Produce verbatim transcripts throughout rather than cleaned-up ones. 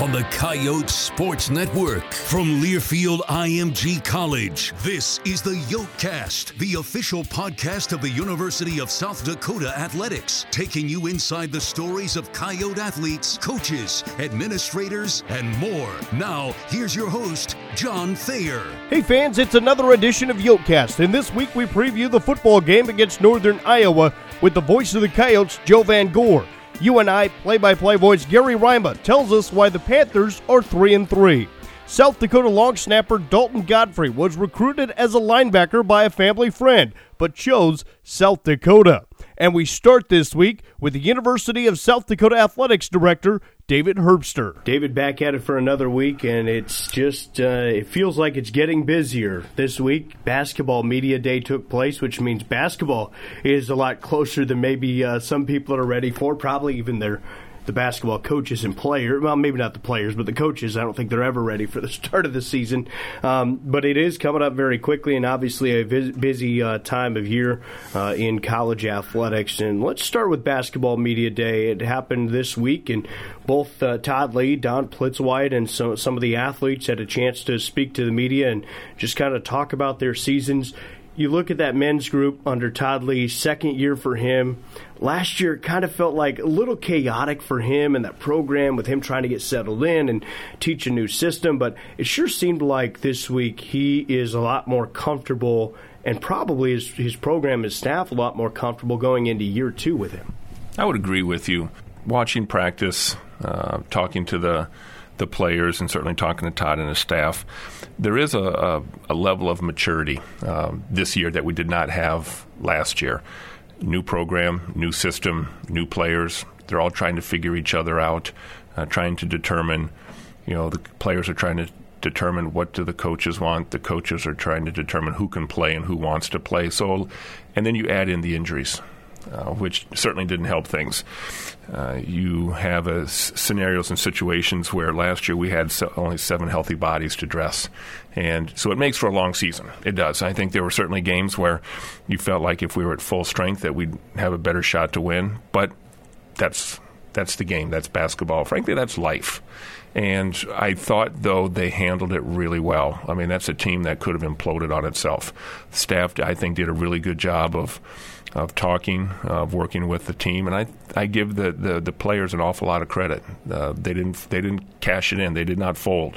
on the Coyote Sports Network. From Learfield I M G College, this is the Yokecast, the official podcast of the University of South Dakota Athletics, taking you inside the stories of Coyote athletes, coaches, administrators, and more. Now, here's your host, John Thayer. Hey fans, it's another edition of Yokecast, and this week we preview the football game against Northern Iowa with the voice of the Coyotes, Joe Van Gore. U N I play-by-play voice Gary Rima tells us why the Panthers are three and three. South Dakota long snapper Dalton Godfrey was recruited as a linebacker by a family friend, but chose South Dakota. And we start this week with the University of South Dakota Athletics Director, David Herbster. David, back at it for another week, and it's just, uh, it feels like it's getting busier this week. Basketball Media Day took place, which means basketball is a lot closer than maybe uh, some people are ready for, probably even their the basketball coaches and players. Well, maybe not the players, but the coaches. I don't think they're ever ready for the start of the season. Um, but it is coming up very quickly, and obviously a vis- busy uh, time of year uh, in college athletics. And let's start with Basketball Media Day. It happened this week, and both uh, Todd Lee, Don Plitzwite, and so, some of the athletes had a chance to speak to the media and just kind of talk about their seasons. You look at that men's group under Todd Lee, second year for him. Last year it kind of felt like a little chaotic for him and that program with him trying to get settled in and teach a new system. But it sure seemed like this week he is a lot more comfortable, and probably his, his program, his staff, a lot more comfortable going into year two with him. I would agree with you. Watching practice, uh, talking to the the players, and certainly talking to Todd and his staff, there is a, a, a level of maturity um, this year that we did not have last year. New program, new system, new players. They're all trying to figure each other out, uh, trying to determine, you know, the players are trying to determine what do the coaches want. The coaches are trying to determine who can play and who wants to play. So, and then you add in the injuries, uh, which certainly didn't help things. Uh, you have a s- scenarios and situations where last year we had so, only seven healthy bodies to dress. And so it makes for a long season. It does. I think there were certainly games where you felt like if we were at full strength that we'd have a better shot to win. But that's that's the game. That's basketball. Frankly, that's life. And I thought, though, they handled it really well. I mean, that's a team that could have imploded on itself. The staff, I think, did a really good job of of talking, of working with the team, and I I give the, the, the players an awful lot of credit. Uh, they didn't they didn't cash it in. They did not fold,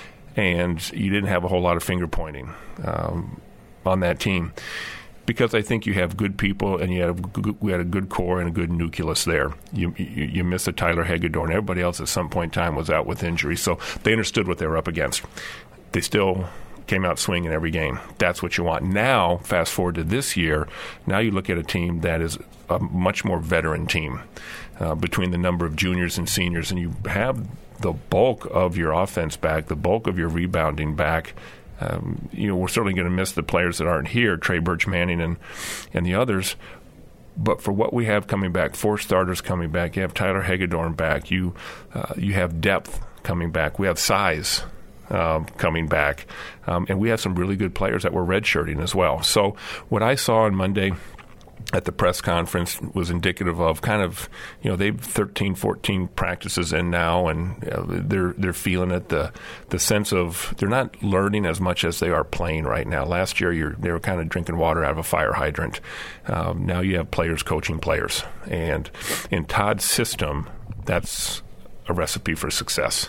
and you didn't have a whole lot of finger pointing um, on that team, because I think you have good people, and you had a good, we had a good core and a good nucleus there. You you, you miss a Tyler Hagedorn. Everybody else at some point in time was out with injury, so they understood what they were up against. They still came out swinging every game. That's what you want. Now, fast forward to this year, now you look at a team that is a much more veteran team uh, between the number of juniors and seniors, and you have the bulk of your offense back, the bulk of your rebounding back. Um, you know, we're certainly going to miss the players that aren't here, Trey Birch Manning and, and the others. But for what we have coming back, four starters coming back, you have Tyler Hagedorn back, you uh, you have depth coming back, we have size Um, coming back. Um, and we have some really good players that were redshirting as well. So what I saw on Monday at the press conference was indicative of kind of, you know, they've thirteen, fourteen practices in now, and uh, they're they're feeling it. The the sense of they're not learning as much as they are playing right now. Last year, you're, they were kind of drinking water out of a fire hydrant. Um, now you have players coaching players. And in Todd's system, that's a recipe for success.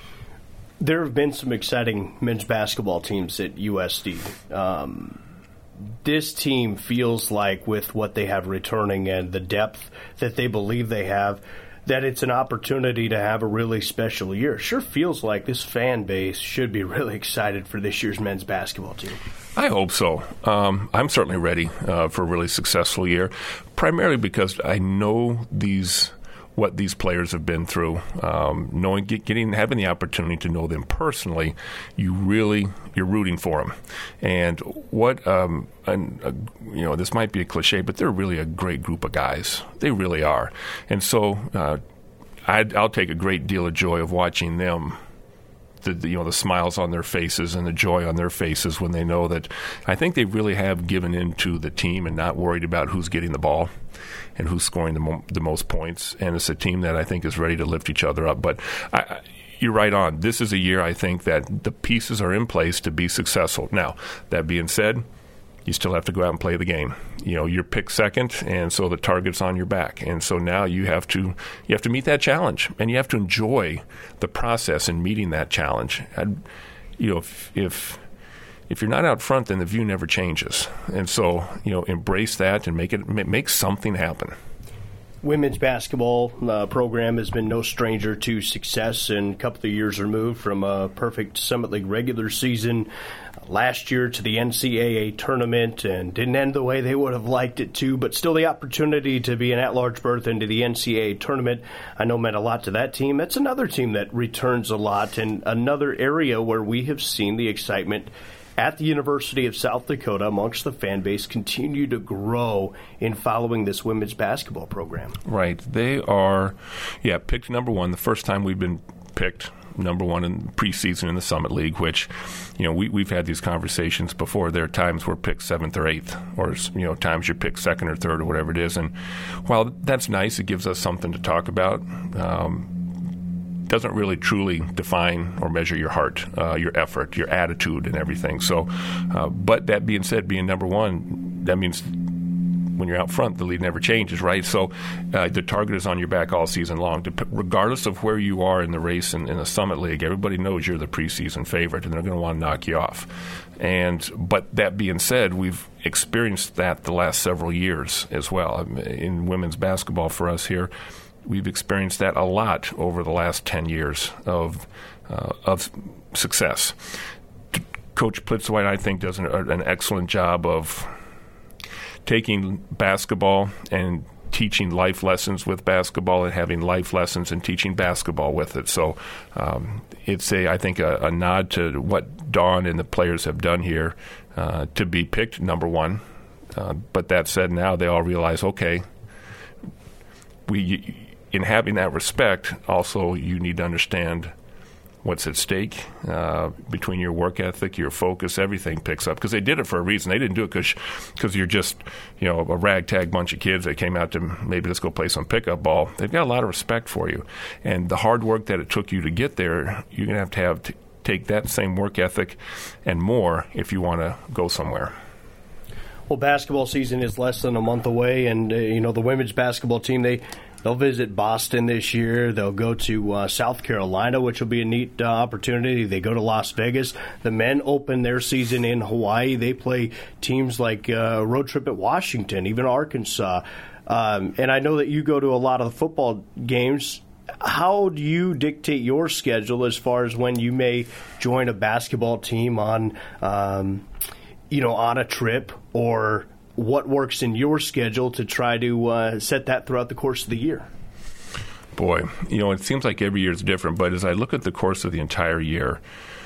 There have been some exciting men's basketball teams at U S D. Um, this team feels like, with what they have returning and the depth that they believe they have, that it's an opportunity to have a really special year. Sure feels like this fan base should be really excited for this year's men's basketball team. I hope so. Um, I'm certainly ready uh, for a really successful year, primarily because I know these what these players have been through. Um, knowing, get, getting, having the opportunity to know them personally, you really, you're rooting for them. And what, um, and, uh, you know, this might be a cliche, but they're really a great group of guys. They really are. And so uh, I'd, I'll take a great deal of joy of watching them. The, the, you know, the smiles on their faces and the joy on their faces when they know that I think they really have given into the team and not worried about who's getting the ball and who's scoring the, mo- the most points. And it's a team that I think is ready to lift each other up. But I, you're right on. This is a year, I think, that the pieces are in place to be successful. Now, that being said, you still have to go out and play the game. You know, you're picked second, and so the target's on your back. And so now you have to you have to meet that challenge, and you have to enjoy the process in meeting that challenge. I'd, you know, if, if if you're not out front, then the view never changes. And so, you know, embrace that and make it make something happen. Women's basketball uh, program has been no stranger to success, and a couple of years removed from a perfect Summit League regular season last year to the N C double A tournament, and didn't end the way they would have liked it to, but still the opportunity to be an at-large berth into the N C double A tournament, I know meant a lot to that team. That's another team that returns a lot, and another area where we have seen the excitement at the University of South Dakota amongst the fan base continue to grow in following this women's basketball program. Right. They are, yeah, picked number one. The first time we've been picked number one in preseason in the Summit League, which, you know, we, we've had these conversations before. There are times we're picked seventh or eighth, or, you know, times you're picked second or third or whatever it is. And while that's nice, it gives us something to talk about. Um, doesn't really truly define or measure your heart, uh, your effort, your attitude, and everything. So, uh, but that being said, being number one, that means when you're out front, the lead never changes, right? So uh, the target is on your back all season long. Regardless of where you are in the race in, in the Summit League, everybody knows you're the preseason favorite, and they're going to want to knock you off. And but that being said, we've experienced that the last several years as well. In women's basketball for us here, we've experienced that a lot over the last ten years of uh, of success. Coach Plitzwhite, I think, does an, an excellent job of taking basketball and teaching life lessons with basketball and having life lessons and teaching basketball with it. So um, it's, a, I think, a, a nod to what Dawn and the players have done here uh, to be picked number one. Uh, but that said, now they all realize, okay, we... in having that respect, also you need to understand what's at stake uh, between your work ethic, your focus, everything picks up. Because they did it for a reason. They didn't do it because you're just, you know, a ragtag bunch of kids that came out to maybe let's go play some pickup ball. They've got a lot of respect for you. And the hard work that it took you to get there, you're going to have to have to take that same work ethic and more if you want to go somewhere. Well, basketball season is less than a month away, and, uh, you know, the women's basketball team, they – They'll visit Boston this year. They'll go to uh, South Carolina, which will be a neat uh, opportunity. They go to Las Vegas. The men open their season in Hawaii. They play teams like uh, road trip at Washington, even Arkansas. Um, and I know that you go to a lot of the football games. How do you dictate your schedule as far as when you may join a basketball team on, um, you know, on a trip, or what works in your schedule to try to uh, set that throughout the course of the year? Boy, you know, it seems like every year is different, but as I look at the course of the entire year,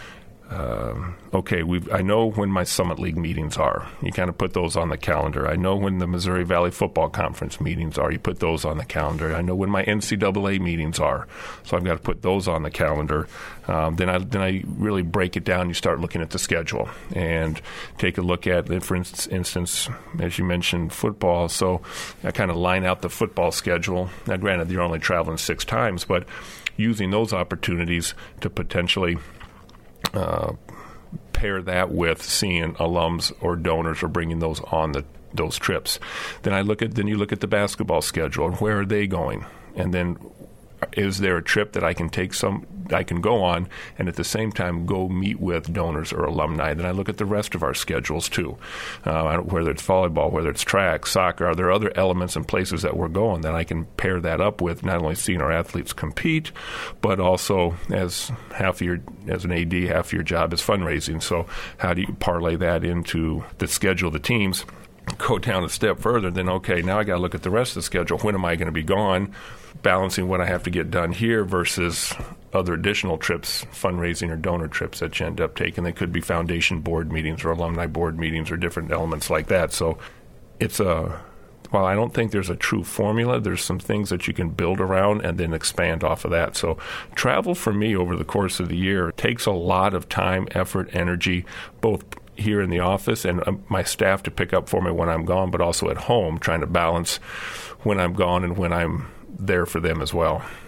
um, okay, we've, I know when my Summit League meetings are. You kind of put those on the calendar. I know when the Missouri Valley Football Conference meetings are. You put those on the calendar. I know when my N C double A meetings are. So I've got to put those on the calendar. Um, then I then I really break it down. You start looking at the schedule and take a look at, for instance, as you mentioned, football. So I kind of line out the football schedule. Now, granted, you're only traveling six times, but using those opportunities to potentially Uh, pair that with seeing alums or donors or bringing those on the those trips. Then I look at then you look at the basketball schedule and where are they going, and then is there a trip that I can take some I can go on and at the same time go meet with donors or alumni. Then I look at the rest of our schedules too, uh, whether it's volleyball, whether it's track, soccer. Are there other elements and places that we're going that I can pair that up with, not only seeing our athletes compete, but also as half of your as an A D, half of your job is fundraising. So how do you parlay that into the schedule of the teams? Go down a step further, then okay, now I got to look at the rest of the schedule. When am I going to be gone? Balancing what I have to get done here versus other additional trips, fundraising or donor trips that you end up taking. They could be foundation board meetings or alumni board meetings or different elements like that. So it's a, while I don't think there's a true formula, there's some things that you can build around and then expand off of that. So travel for me over the course of the year takes a lot of time, effort, energy, both here in the office and um, my staff to pick up for me when I'm gone, but also at home trying to balance when I'm gone and when I'm there for them as well.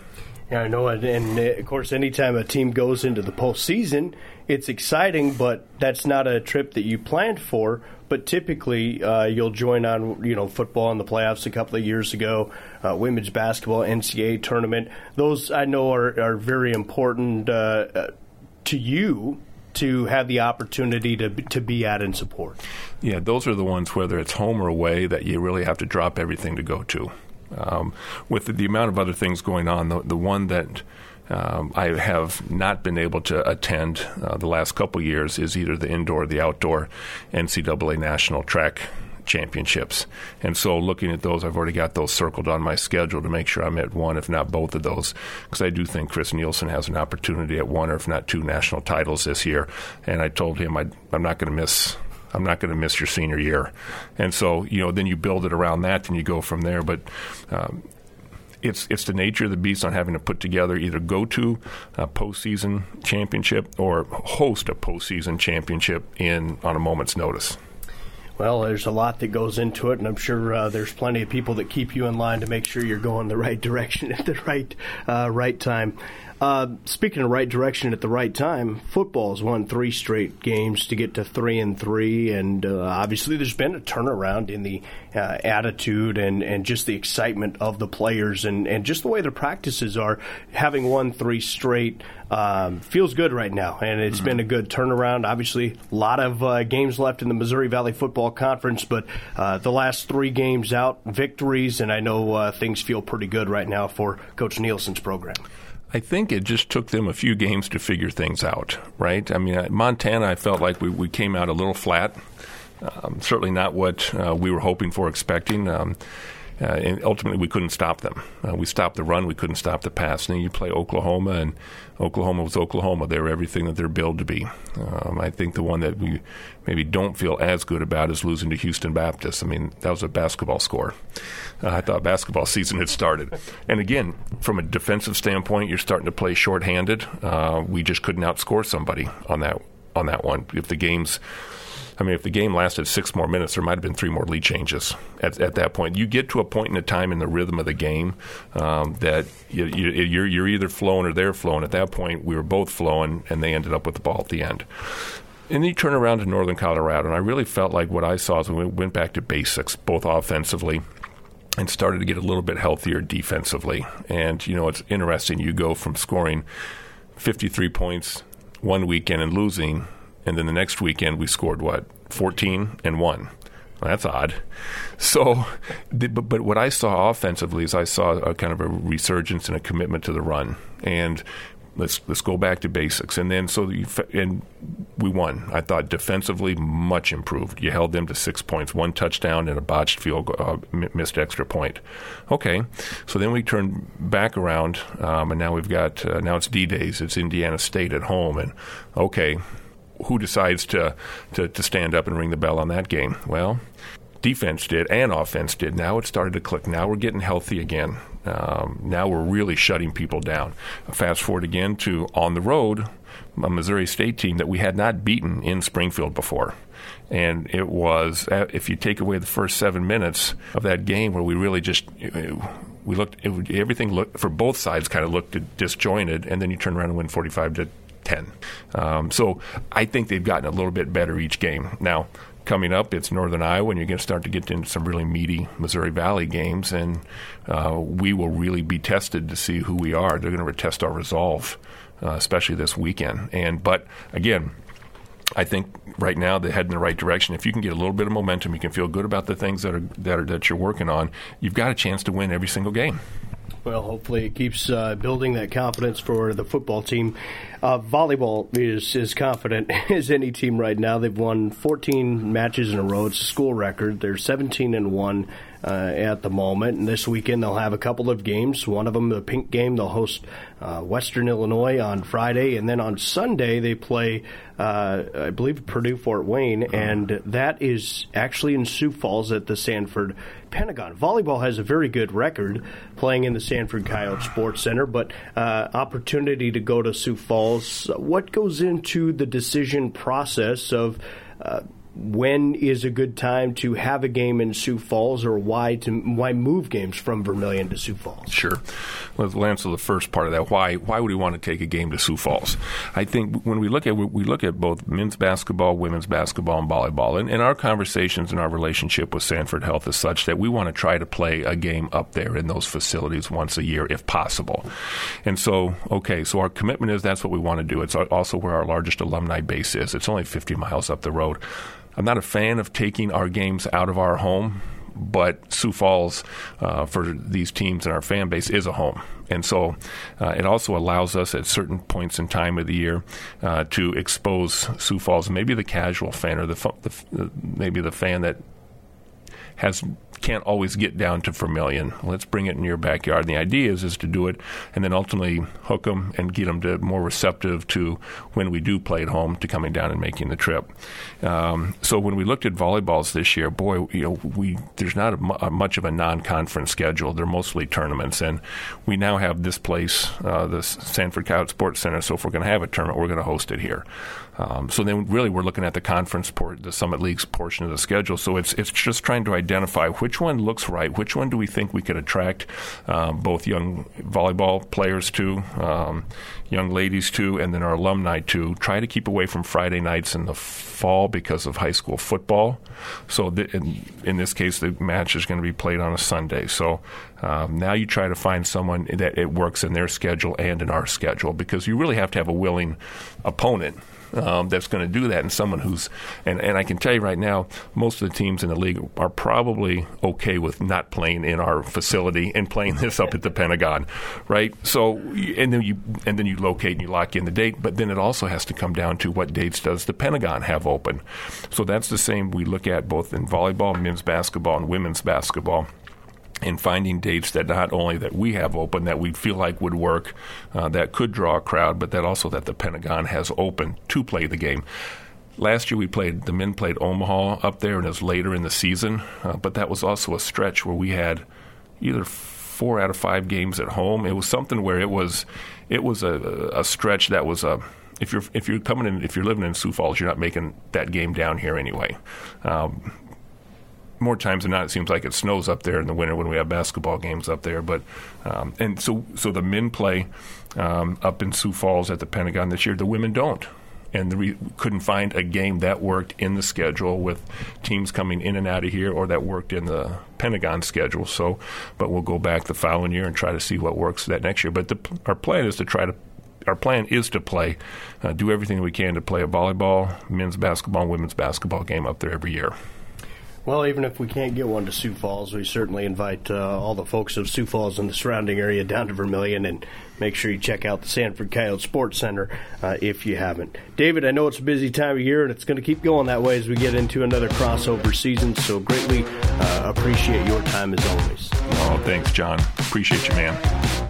Yeah, I know, and, and of course, anytime a team goes into the postseason, it's exciting, but that's not a trip that you planned for. But typically, uh, you'll join on, you know, football in the playoffs a couple of years ago, uh, women's basketball, N C double A tournament. Those I know are, are very important uh, to you to have the opportunity to to be at and support. Yeah, those are the ones, whether it's home or away, that you really have to drop everything to go to. Um, with the, the amount of other things going on, the, the one that um, I have not been able to attend uh, the last couple years is either the indoor or the outdoor N C double A National Track Championships. And so looking at those, I've already got those circled on my schedule to make sure I'm at one, if not both of those, because I do think Chris Nielsen has an opportunity at one or if not two national titles this year. And I told him I'd, I'm not going to miss I'm not going to miss your senior year. And so, you know, then you build it around that and you go from there. But um, it's it's the nature of the beast on having to put together, either go to a postseason championship or host a postseason championship in on a moment's notice. Well, there's a lot that goes into it, and I'm sure uh, there's plenty of people that keep you in line to make sure you're going the right direction at the right uh, right time. Uh, speaking of right direction at the right time, football's won three straight games to get to three and three, and uh, obviously there's been a turnaround in the uh, attitude and, and just the excitement of the players and, and just the way their practices are. Having won three straight um, feels good right now, and it's mm-hmm. been a good turnaround. Obviously, a lot of uh, games left in the Missouri Valley Football Conference, but uh, the last three games out, victories, and I know uh, things feel pretty good right now for Coach Nielsen's program. I think it just took them a few games to figure things out, right? I mean, Montana, I felt like we, we came out a little flat. Um, certainly not what uh, we were hoping for, expecting. Um, uh, and ultimately, we couldn't stop them. Uh, we stopped the run. We couldn't stop the pass. And then you play Oklahoma, and Oklahoma was Oklahoma. They were everything that they're billed to be. Um, I think the one that we maybe don't feel as good about is losing to Houston Baptist. I mean, that was a basketball score. Uh, I thought basketball season had started. And again, from a defensive standpoint, you're starting to play shorthanded. Uh, we just couldn't outscore somebody on that on that one. If the game's I mean, if the game lasted six more minutes, there might have been three more lead changes at, at that point. You get to a point in a time in the rhythm of the game um, that you, you, you're, you're either flowing or they're flowing. At that point, we were both flowing, and they ended up with the ball at the end. And then you turn around to Northern Colorado, and I really felt like what I saw is we went back to basics, both offensively and started to get a little bit healthier defensively. And, you know, it's interesting. You go from scoring fifty-three points one weekend and losing, and then the next weekend we scored, what, fourteen and one. Well, that's odd. So, but, but what I saw offensively is I saw a kind of a resurgence and a commitment to the run. And let's let's go back to basics. And then so you, and we won. I thought defensively much improved. You held them to six points, one touchdown and a botched field goal, uh, missed extra point. Okay, so then we turn back around, um, and now we've got uh, now it's D-Days. It's Indiana State at home, and okay. Who decides to, to, to stand up and ring the bell on that game? Well, defense did and offense did. Now it started to click. Now we're getting healthy again. Um, now we're really shutting people down. Fast forward again to on the road, a Missouri State team that we had not beaten in Springfield before. And it was, if you take away the first seven minutes of that game where we really just, we looked, it, everything looked, for both sides kind of looked disjointed, and then you turn around and win forty-five to ten. Um, so I think they've gotten a little bit better each game. Now, coming up, it's Northern Iowa, and you're going to start to get into some really meaty Missouri Valley games, and uh, we will really be tested to see who we are. They're going to test our resolve, uh, especially this weekend. And but again, I think right now they're heading in the right direction. If you can get a little bit of momentum, you can feel good about the things that are that are that you're working on. You've got a chance to win every single game. Well, hopefully it keeps uh, building that confidence for the football team. Uh, volleyball is as confident as any team right now. They've won fourteen matches in a row. It's a school record. They're seventeen and one uh, at the moment. And this weekend they'll have a couple of games. One of them, the pink game, they'll host uh, Western Illinois on Friday. And then on Sunday they play, uh, I believe, Purdue-Fort Wayne. And that is actually in Sioux Falls at the Sanford Pentagon. Volleyball has a very good record playing in the Sanford Coyote Sports Center, but uh, opportunity to go to Sioux Falls. What goes into the decision process of uh, when is a good time to have a game in Sioux Falls, or why to why move games from Vermilion to Sioux Falls? Sure. Let's answer the first part of that. Why why would we want to take a game to Sioux Falls? I think when we look at we look at both men's basketball, women's basketball, and volleyball, and, and our conversations and our relationship with Sanford Health is such that we want to try to play a game up there in those facilities once a year if possible. And so, okay, so our commitment is that's what we want to do. It's also where our largest alumni base is. It's only fifty miles up the road. I'm not a fan of taking our games out of our home, but Sioux Falls, uh, for these teams and our fan base, is a home. And so uh, it also allows us at certain points in time of the year uh, to expose Sioux Falls, maybe the casual fan or the, the, the maybe the fan that has can't always get down to Vermilion. Let's bring it in your backyard. And the idea is, is to do it and then ultimately hook them and get them to more receptive to when we do play at home to coming down and making the trip. Um, so when we looked at volleyballs this year, boy, you know, we there's not a, a much of a non-conference schedule. They're mostly tournaments, and we now have this place, uh, the Sanford Coyote Sports Center. So if we're going to have a tournament, we're going to host it here. Um, so then really we're looking at the conference port, the Summit League's portion of the schedule. So it's it's just trying to identify which one looks right, which one do we think we could attract um, both young volleyball players to, um, young ladies to, and then our alumni to. Try to keep away from Friday nights in the fall because of high school football. So th- in, in this case, the match is going to be played on a Sunday. So um, now you try to find someone that it works in their schedule and in our schedule, because you really have to have a willing opponent Um, that's going to do that, and someone who's and, and I can tell you right now, most of the teams in the league are probably okay with not playing in our facility and playing this up at the Pentagon, right? So and then you and then you locate and you lock in the date, but then it also has to come down to what dates does the Pentagon have open. So that's the same we look at both in volleyball, men's basketball, and women's basketball, and finding dates that not only that we have open that we feel like would work, uh, that could draw a crowd, but that also that the Pentagon has open to play the game. Last year we played, the men played Omaha up there, and it was later in the season, uh, but that was also a stretch where we had either four out of five games at home. It was something where it was, it was a, a stretch that was a. If you're if you're coming in, if you're living in Sioux Falls, you're not making that game down here anyway. Um, More times than not, it seems like it snows up there in the winter when we have basketball games up there. But um, and so so the men play um, up in Sioux Falls at the Pentagon this year. The women don't, and the re- couldn't find a game that worked in the schedule with teams coming in and out of here, or that worked in the Pentagon schedule. So, but we'll go back the following year and try to see what works that next year. But the, our plan is to try to. Our plan is to play, uh, do everything we can to play a volleyball, men's basketball, and women's basketball game up there every year. Well, even if we can't get one to Sioux Falls, we certainly invite uh, all the folks of Sioux Falls and the surrounding area down to Vermilion, and make sure you check out the Sanford Coyote Sports Center uh, if you haven't. David, I know it's a busy time of year, and it's going to keep going that way as we get into another crossover season, so greatly uh, appreciate your time as always. Oh, thanks, John. Appreciate you, man.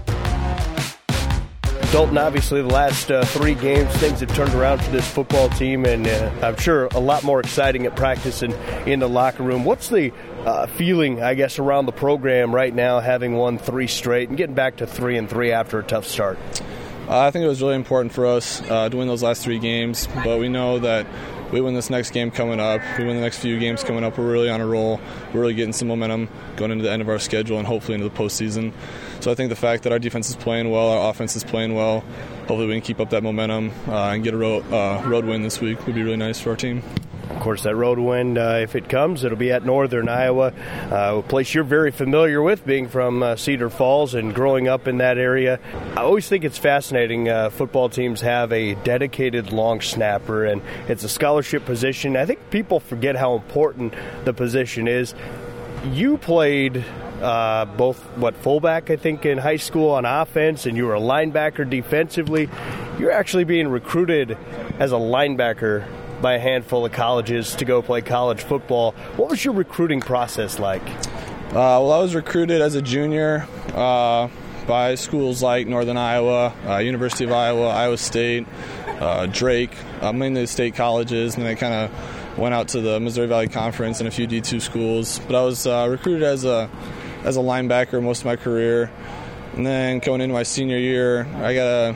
Dalton, obviously the last uh, three games, things have turned around for this football team, and uh, I'm sure a lot more exciting at practice and in the locker room. What's the uh, feeling, I guess, around the program right now, having won three straight and getting back to three and three after a tough start? Uh, I think it was really important for us uh, to win those last three games, but we know that we win this next game coming up, we win the next few games coming up, we're really on a roll. We're really getting some momentum going into the end of our schedule and hopefully into the postseason. So I think the fact that our defense is playing well, our offense is playing well, hopefully we can keep up that momentum uh, and get a road, uh, road win this week would be really nice for our team. Of course, that road win, uh, if it comes, it'll be at Northern Iowa, uh, a place you're very familiar with, being from uh, Cedar Falls and growing up in that area. I always think it's fascinating. Uh, football teams have a dedicated long snapper, and it's a scholarship position. I think people forget how important the position is. You played uh, both, what, fullback, I think, in high school on offense, and you were a linebacker defensively. You're actually being recruited as a linebacker by a handful of colleges to go play college football. What was your recruiting process like? Uh, well, I was recruited as a junior uh, by schools like Northern Iowa, uh, University of Iowa, Iowa State, uh, Drake, uh, mainly the state colleges, and then I kind of went out to the Missouri Valley Conference and a few D two schools. But I was uh, recruited as a as a linebacker most of my career. And then going into my senior year, I got a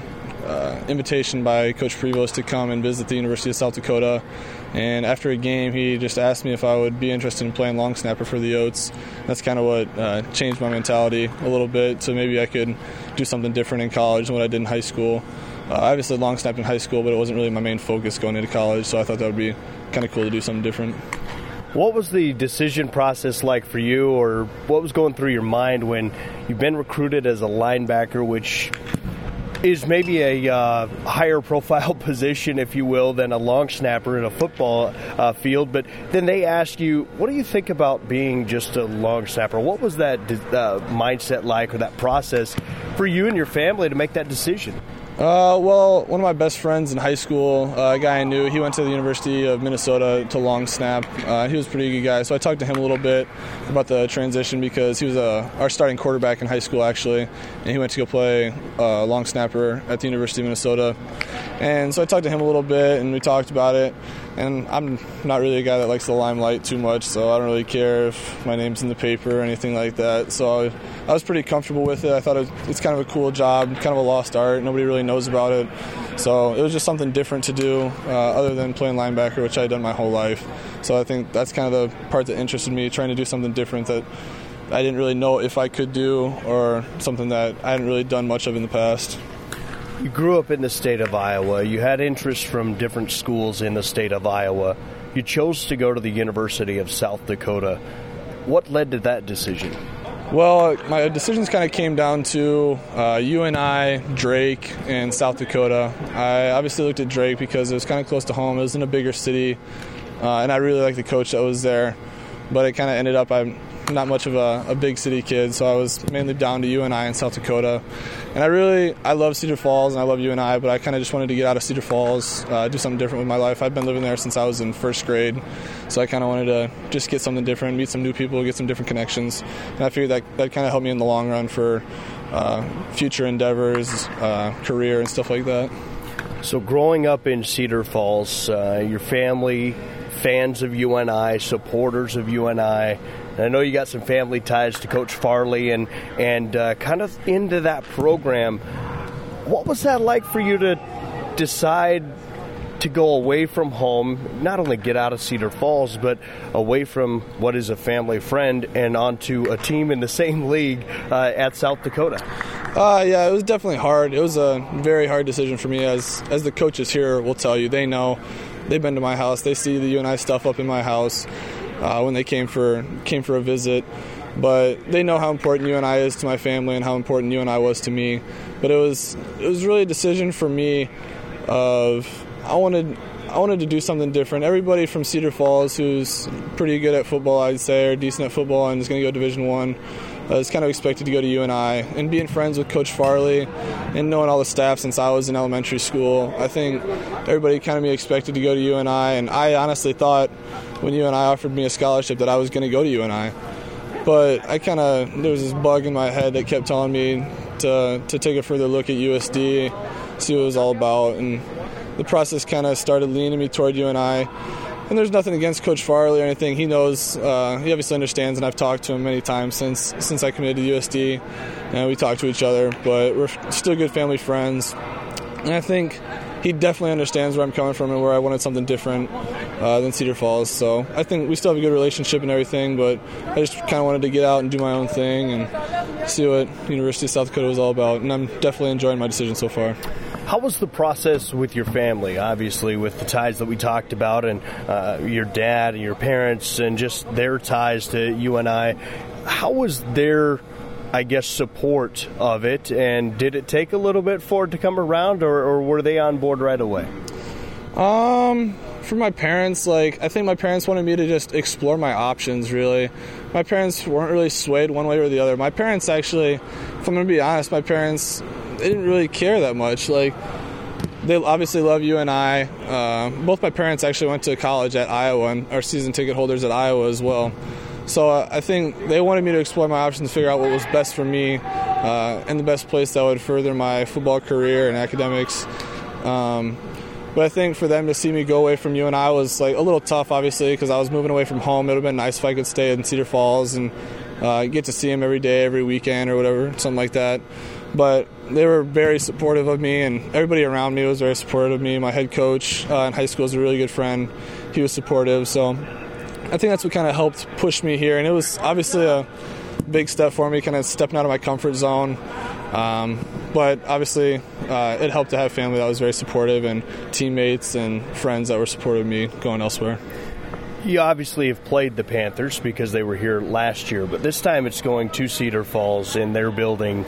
uh, invitation by Coach Prevost to come and visit the University of South Dakota. And after a game, he just asked me if I would be interested in playing long snapper for the Oats. That's kind of what uh, changed my mentality a little bit, so maybe I could do something different in college than what I did in high school. Uh, I obviously long snapped in high school, but it wasn't really my main focus going into college, so I thought that would be kind of cool to do something different. What was the decision process like for you, or what was going through your mind when you've been recruited as a linebacker, which is maybe a uh, higher profile position, if you will, than a long snapper in a football uh, field, but then they ask you, what do you think about being just a long snapper? What was that uh, mindset like, or that process for you and your family to make that decision? Uh, well, one of my best friends in high school, uh, a guy I knew, he went to the University of Minnesota to long snap. Uh, he was a pretty good guy, so I talked to him a little bit about the transition because he was uh, our starting quarterback in high school, actually, and he went to go play uh, long snapper at the University of Minnesota. And so I talked to him a little bit, and we talked about it. And I'm not really a guy that likes the limelight too much, so I don't really care if my name's in the paper or anything like that. So I, I was pretty comfortable with it. I thought it, it's kind of a cool job, kind of a lost art. Nobody really knows about it. So it was just something different to do uh, other than playing linebacker, which I had done my whole life. So I think that's kind of the part that interested me, trying to do something different that I didn't really know if I could do, or something that I hadn't really done much of in the past. You grew up in the state of Iowa. You had interest from different schools in the state of Iowa. You chose to go to the University of South Dakota. What led to that decision? Well, my decisions kind of came down to uh, U N I, Drake, and South Dakota. I obviously looked at Drake because it was kind of close to home. It was in a bigger city, uh, and I really liked the coach that was there. But it kind of ended up I'm not much of a, a big city kid, so I was mainly down to U N I in South Dakota. And I really, I love Cedar Falls and I love U N I, but I kind of just wanted to get out of Cedar Falls, uh, do something different with my life. I've been living there since I was in first grade, so I kind of wanted to just get something different, meet some new people, get some different connections. And I figured that that kind of helped me in the long run for uh, future endeavors, uh, career, and stuff like that. So growing up in Cedar Falls, uh, your family, fans of U N I, supporters of U N I, and I know you got some family ties to Coach Farley and, and uh, kind of into that program. What was that like for you to decide to go away from home, not only get out of Cedar Falls, but away from what is a family friend and onto a team in the same league uh, at South Dakota? Uh, yeah, it was definitely hard. It was a very hard decision for me, as as the coaches here will tell you. They know. They've been to my house. They see the U N I stuff up in my house uh, when they came for came for a visit. But they know how important U N I is to my family and how important U N I was to me. But it was it was really a decision for me of I wanted I wanted to do something different. Everybody from Cedar Falls who's pretty good at football, I'd say, or decent at football and is going to go Division One, uh, is kind of expected to go to U N I. And being friends with Coach Farley and knowing all the staff since I was in elementary school, I think everybody kind of be expected to go to U N I. And I honestly thought when U N I offered me a scholarship that I was going to go to U N I. But I kind of, there was this bug in my head that kept telling me to to take a further look at U S D, see what it was all about. And the process kind of started leaning me toward U N I. And there's nothing against Coach Farley or anything. He knows, uh, he obviously understands, and I've talked to him many times since since I committed to U S D. And we talk to each other, but we're still good family friends. And I think he definitely understands where I'm coming from and where I wanted something different uh, than Cedar Falls. So I think we still have a good relationship and everything, but I just kind of wanted to get out and do my own thing and see what University of South Dakota was all about. And I'm definitely enjoying my decision so far. How was the process with your family, obviously, with the ties that we talked about, and uh, your dad and your parents and just their ties to U N I? How was their, I guess, support of it, and did it take a little bit for it to come around, or, or were they on board right away? Um, for my parents, like, I think my parents wanted me to just explore my options, really. My parents weren't really swayed one way or the other. My parents actually, if I'm going to be honest, my parents, they didn't really care that much. Like, they obviously love U N I. Uh, both my parents actually went to college at Iowa and are season ticket holders at Iowa as well. So uh, I think they wanted me to explore my options, figure out what was best for me, uh, and the best place that would further my football career and academics. Um, but I think for them to see me go away from U N I was like a little tough, obviously, because I was moving away from home. It would have been nice if I could stay in Cedar Falls and uh, get to see them every day, every weekend or whatever, something like that. But they were very supportive of me, and everybody around me was very supportive of me. My head coach uh, in high school was a really good friend. He was supportive, so I think that's what kind of helped push me here. And it was obviously a big step for me, kind of stepping out of my comfort zone. Um, but obviously, uh, it helped to have family that was very supportive and teammates and friends that were supportive of me going elsewhere. You obviously have played the Panthers because they were here last year, but this time it's going to Cedar Falls in their building.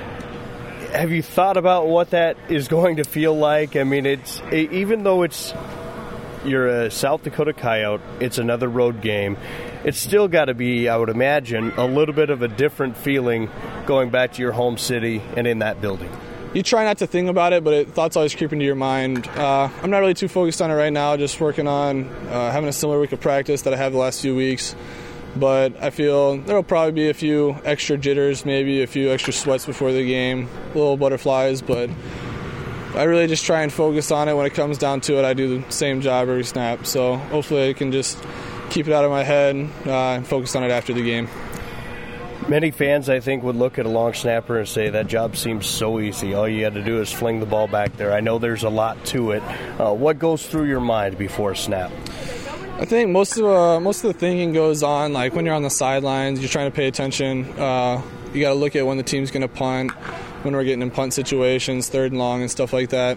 Have you thought about what that is going to feel like? I mean, it's even though it's you're a South Dakota Coyote, it's another road game. It's still got to be, I would imagine, a little bit of a different feeling going back to your home city and in that building. You try not to think about it, but it, thoughts always creep into your mind. Uh, I'm not really too focused on it right now, just working on uh, having a similar week of practice that I have the last few weeks. But I feel there will probably be a few extra jitters, maybe a few extra sweats before the game, little butterflies, but I really just try and focus on it. When it comes down to it, I do the same job every snap. So hopefully I can just keep it out of my head uh, and focus on it after the game. Many fans, I think, would look at a long snapper and say that job seems so easy. All you had to do is fling the ball back there. I know there's a lot to it. Uh, what goes through your mind before a snap? I think most of uh, most of the thinking goes on, like when you're on the sidelines, you're trying to pay attention. Uh, you got to look at when the team's going to punt, when we're getting in punt situations, third and long and stuff like that.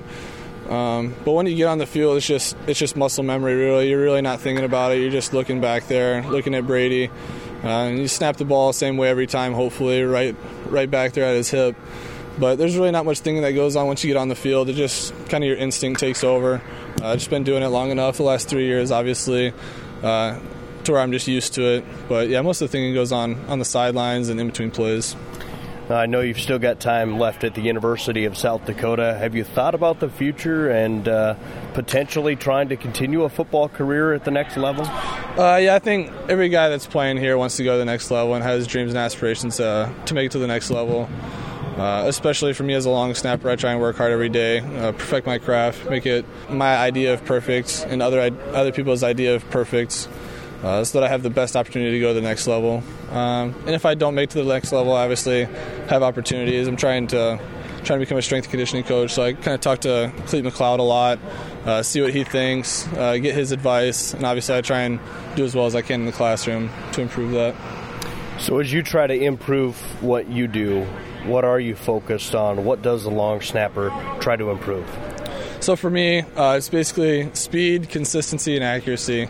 Um, but when you get on the field, it's just it's just muscle memory, really. You're really not thinking about it. You're just looking back there, looking at Brady. Uh, and you snap the ball the same way every time, hopefully, right right back there at his hip. But there's really not much thinking that goes on once you get on the field. It just kind of your instinct takes over. I've uh, just been doing it long enough the last three years, obviously, uh, to where I'm just used to it. But, yeah, most of the thinking goes on on the sidelines and in between plays. I know you've still got time left at the University of South Dakota. Have you thought about the future and uh, potentially trying to continue a football career at the next level? Uh, yeah, I think every guy that's playing here wants to go to the next level and has dreams and aspirations uh, to make it to the next level. Uh, especially for me as a long snapper, I try and work hard every day, uh, perfect my craft, make it my idea of perfect and other other people's idea of perfect. Uh, so that I have the best opportunity to go to the next level. Um, and if I don't make it to the next level, I obviously have opportunities. I'm trying to trying to become a strength and conditioning coach, so I kind of talk to Clete McLeod a lot, uh, see what he thinks, uh, get his advice, and obviously I try and do as well as I can in the classroom to improve that. So as you try to improve what you do, what are you focused on? What does the long snapper try to improve? So for me, uh, it's basically speed, consistency, and accuracy.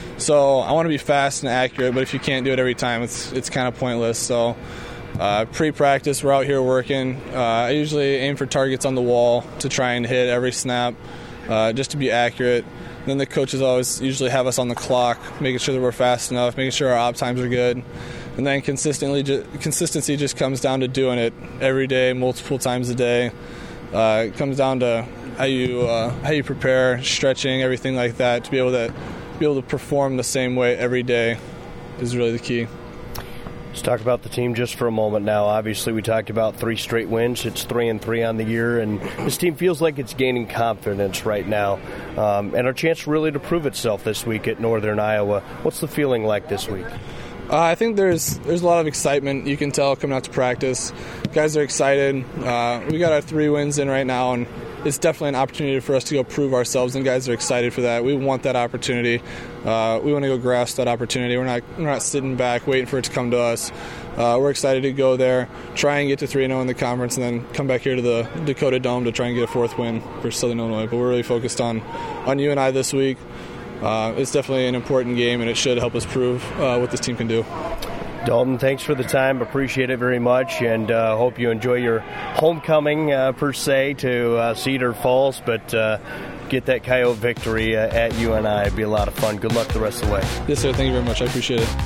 So I want to be fast and accurate, but if you can't do it every time, it's it's kind of pointless. So uh, pre-practice, we're out here working. Uh, I usually aim for targets on the wall to try and hit every snap, uh, just to be accurate. And then the coaches always usually have us on the clock, making sure that we're fast enough, making sure our op times are good. And then consistently, consistency just comes down to doing it every day, multiple times a day. Uh, it comes down to how you uh, how you prepare, stretching, everything like that, to be able to be able to perform the same way every day is really the key. Let's talk about the team just for a moment now. Obviously, we talked about three straight wins. It's three and three on the year, and this team feels like it's gaining confidence right now, um, and our chance really to prove itself this week at Northern Iowa. What's the feeling like this week? Uh, I think there's there's a lot of excitement. You can tell coming out to practice. Guys are excited. Uh, we got our three wins in right now, and it's definitely an opportunity for us to go prove ourselves, and guys are excited for that. We want that opportunity. Uh, we want to go grasp that opportunity. We're not we're not sitting back waiting for it to come to us. Uh, we're excited to go there, try and get to three and oh in the conference, and then come back here to the Dakota Dome to try and get a fourth win for Southern Illinois. But we're really focused on, on U N I this week. Uh, it's definitely an important game, and it should help us prove uh, what this team can do. Dalton, thanks for the time. Appreciate it very much, and uh, hope you enjoy your homecoming, uh, per se, to uh, Cedar Falls, but uh, get that Coyote victory uh, at U N I. It'd be a lot of fun. Good luck the rest of the way. Yes, sir. Thank you very much. I appreciate it.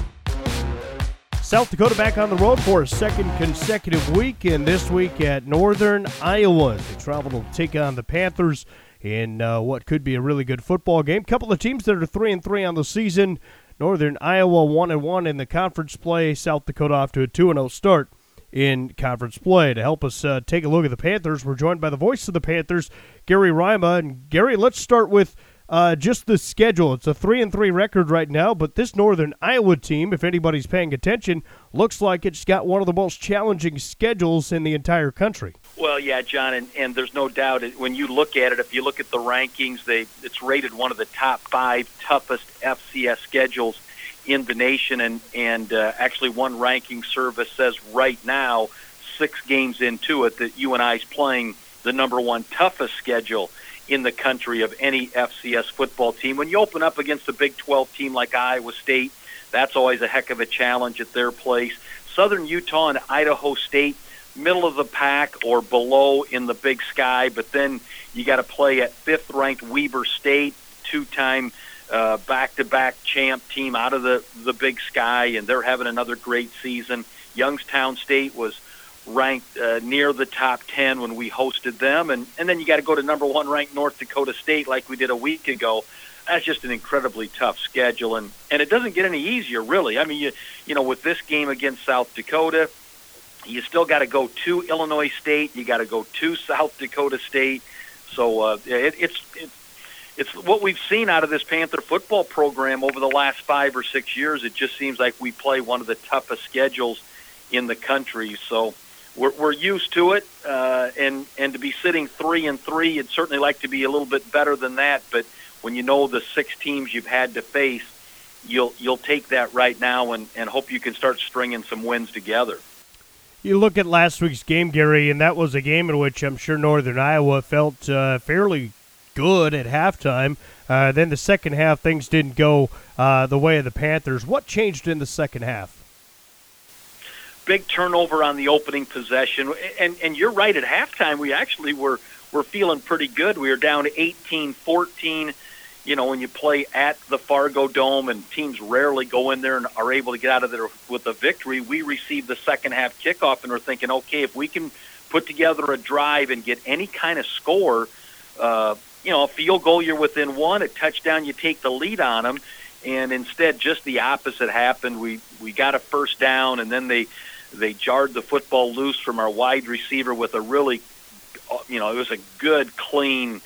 South Dakota back on the road for a second consecutive week, and this week at Northern Iowa. They travel to take on the Panthers in uh, what could be a really good football game. Couple of teams that are three and three on the season. Northern Iowa one and one in the conference play. South Dakota off to a two and oh start in conference play. To help us uh, take a look at the Panthers, we're joined by the voice of the Panthers, Gary Rima. And Gary, let's start with uh, just the schedule. It's a three and three record right now, but this Northern Iowa team, if anybody's paying attention, looks like it's got one of the most challenging schedules in the entire country. Well, yeah, John, and, and there's no doubt it, when you look at it, if you look at the rankings, they it's rated one of the top five toughest F C S schedules in the nation, and, and uh, actually one ranking service says right now, six games into it, that U N I is playing the number one toughest schedule in the country of any F C S football team. When you open up against a Big twelve team like Iowa State, that's always a heck of a challenge at their place. Southern Utah and Idaho State, middle of the pack or below in the Big Sky, but then you got to play at fifth-ranked Weber State, two-time uh, back-to-back champ team out of the, the Big Sky, and they're having another great season. Youngstown State was ranked uh, near the top ten when we hosted them, and, and then you got to go to number one ranked North Dakota State like we did a week ago. That's just an incredibly tough schedule, and, and it doesn't get any easier, really. I mean, you you know, with this game against South Dakota, you still got to go to Illinois State. You got to go to South Dakota State. So uh, it, it's it's it's what we've seen out of this Panther football program over the last five or six years. It just seems like we play one of the toughest schedules in the country. So we're we're used to it, uh, and and to be sitting three and three, you'd certainly like to be a little bit better than that. But when you know the six teams you've had to face, you'll you'll take that right now and, and hope you can start stringing some wins together. You look at last week's game, Gary, and that was a game in which I'm sure Northern Iowa felt uh, fairly good at halftime. Uh, then the second half, things didn't go uh, the way of the Panthers. What changed in the second half? Big turnover on the opening possession. And and you're right, at halftime we actually were, were feeling pretty good. We were down eighteen fourteen. You know, when you play at the Fargo Dome and teams rarely go in there and are able to get out of there with a victory, we received the second half kickoff and we're thinking, okay, if we can put together a drive and get any kind of score, uh, you know, a field goal, you're within one, a touchdown, you take the lead on them. And instead, just the opposite happened. We we got a first down, and then they they jarred the football loose from our wide receiver with a really, you know, it was a good, clean,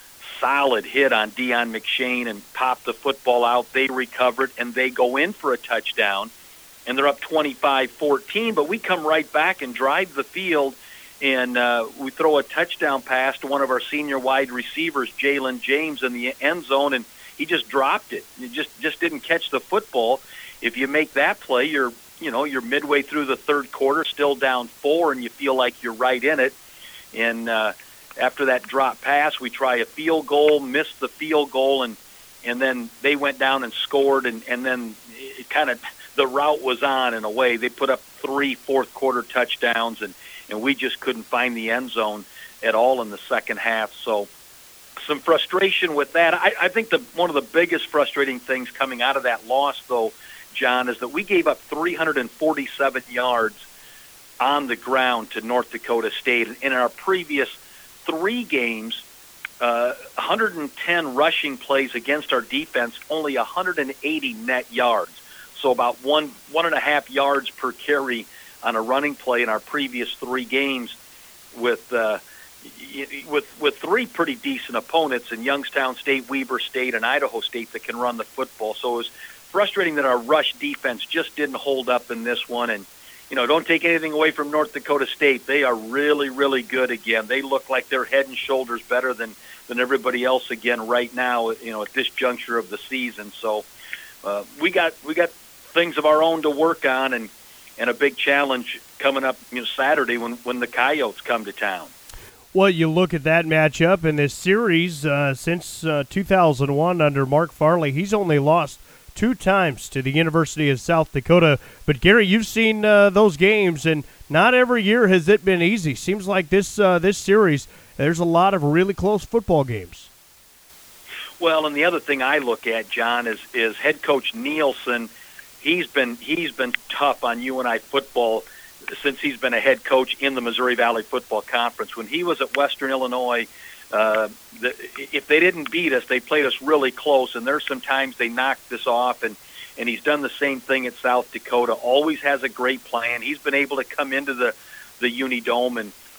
solid hit on Deion McShane and popped the football out. They recovered, and they go in for a touchdown, and they're up twenty-five fourteen, but we come right back and drive the field, and uh, we throw a touchdown pass to one of our senior wide receivers, Jalen James, in the end zone, and he just dropped it. He just, just didn't catch the football. If you make that play, you're, you know, you're midway through the third quarter, still down four, and you feel like you're right in it, and uh, after that drop pass, we try a field goal, missed the field goal, and and then they went down and scored, and, and then it kind of the route was on in a way. They put up three fourth-quarter touchdowns, and, and we just couldn't find the end zone at all in the second half. So some frustration with that. I, I think the one of the biggest frustrating things coming out of that loss, though, John, is that we gave up three hundred forty-seven yards on the ground to North Dakota State. In our previous three games, uh, one hundred ten rushing plays against our defense, only one hundred eighty net yards. So about one, one and a half yards per carry on a running play in our previous three games with uh, with with three pretty decent opponents in Youngstown State, Weber State, and Idaho State that can run the football. So it was frustrating that our rush defense just didn't hold up in this one. And you know, don't take anything away from North Dakota State. They are really, really good again. They look like they're head and shoulders better than, than everybody else again right now, you know, at this juncture of the season. So uh, we got we got things of our own to work on, and, and a big challenge coming up, you know, Saturday when, when the Coyotes come to town. Well, you look at that matchup in this series, uh, since uh, two thousand one under Mark Farley, he's only lost two times to the University of South Dakota. But, Gary, you've seen uh, those games, and not every year has it been easy. Seems like this uh, this series, there's a lot of really close football games. Well, and the other thing I look at, John, is is head coach Nielsen. He's been he's been tough on U N I football since he's been a head coach in the Missouri Valley Football Conference. When he was at Western Illinois, Uh, the, if they didn't beat us, they played us really close, and there's some times they knocked us off, and, and he's done the same thing at South Dakota. Always has a great plan. He's been able to come into the, the Unidome and,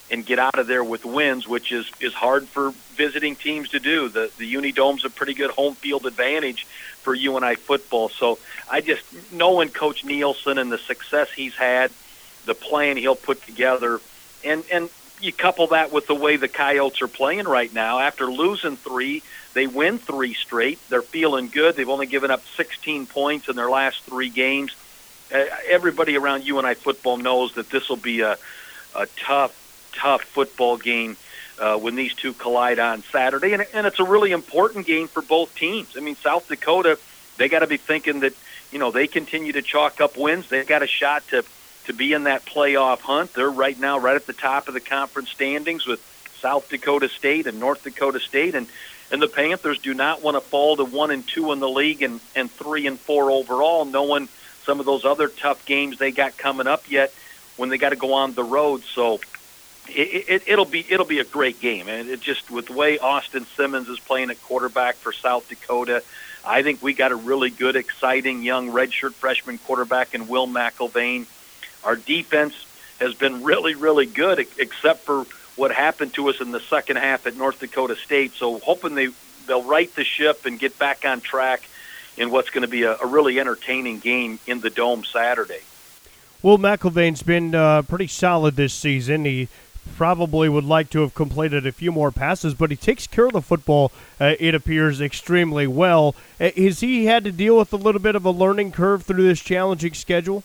and get out of there with wins, which is, is hard for visiting teams to do. The the Unidome's a pretty good home field advantage for U N I football. So I just, knowing Coach Nielsen and the success he's had, the plan he'll put together, and, and you couple that with the way the Coyotes are playing right now. After losing three, they win three straight. They're feeling good. They've only given up sixteen points in their last three games. Uh, everybody around U N I football knows that this will be a, a tough, tough football game uh, when these two collide on Saturday. And, and it's a really important game for both teams. I mean, South Dakota, they got to be thinking that, you know, they continue to chalk up wins. They've got a shot to, to be in that playoff hunt. They're right now right at the top of the conference standings with South Dakota State and North Dakota State. And, and the Panthers do not want to fall to one and two in the league and, and three and four overall, knowing some of those other tough games they got coming up yet when they got to go on the road. So it, it, it'll be it'll be a great game. And it just, with the way Austin Simmons is playing at quarterback for South Dakota, I think we got a really good, exciting young redshirt freshman quarterback in Will McIlvain. Our defense has been really, really good, except for what happened to us in the second half at North Dakota State. So hoping they, they'll right the ship and get back on track in what's going to be a, a really entertaining game in the Dome Saturday. Will McIlvain's been uh, pretty solid this season. He probably would like to have completed a few more passes, but he takes care of the football, uh, it appears, extremely well. Uh, has he had to deal with a little bit of a learning curve through this challenging schedule?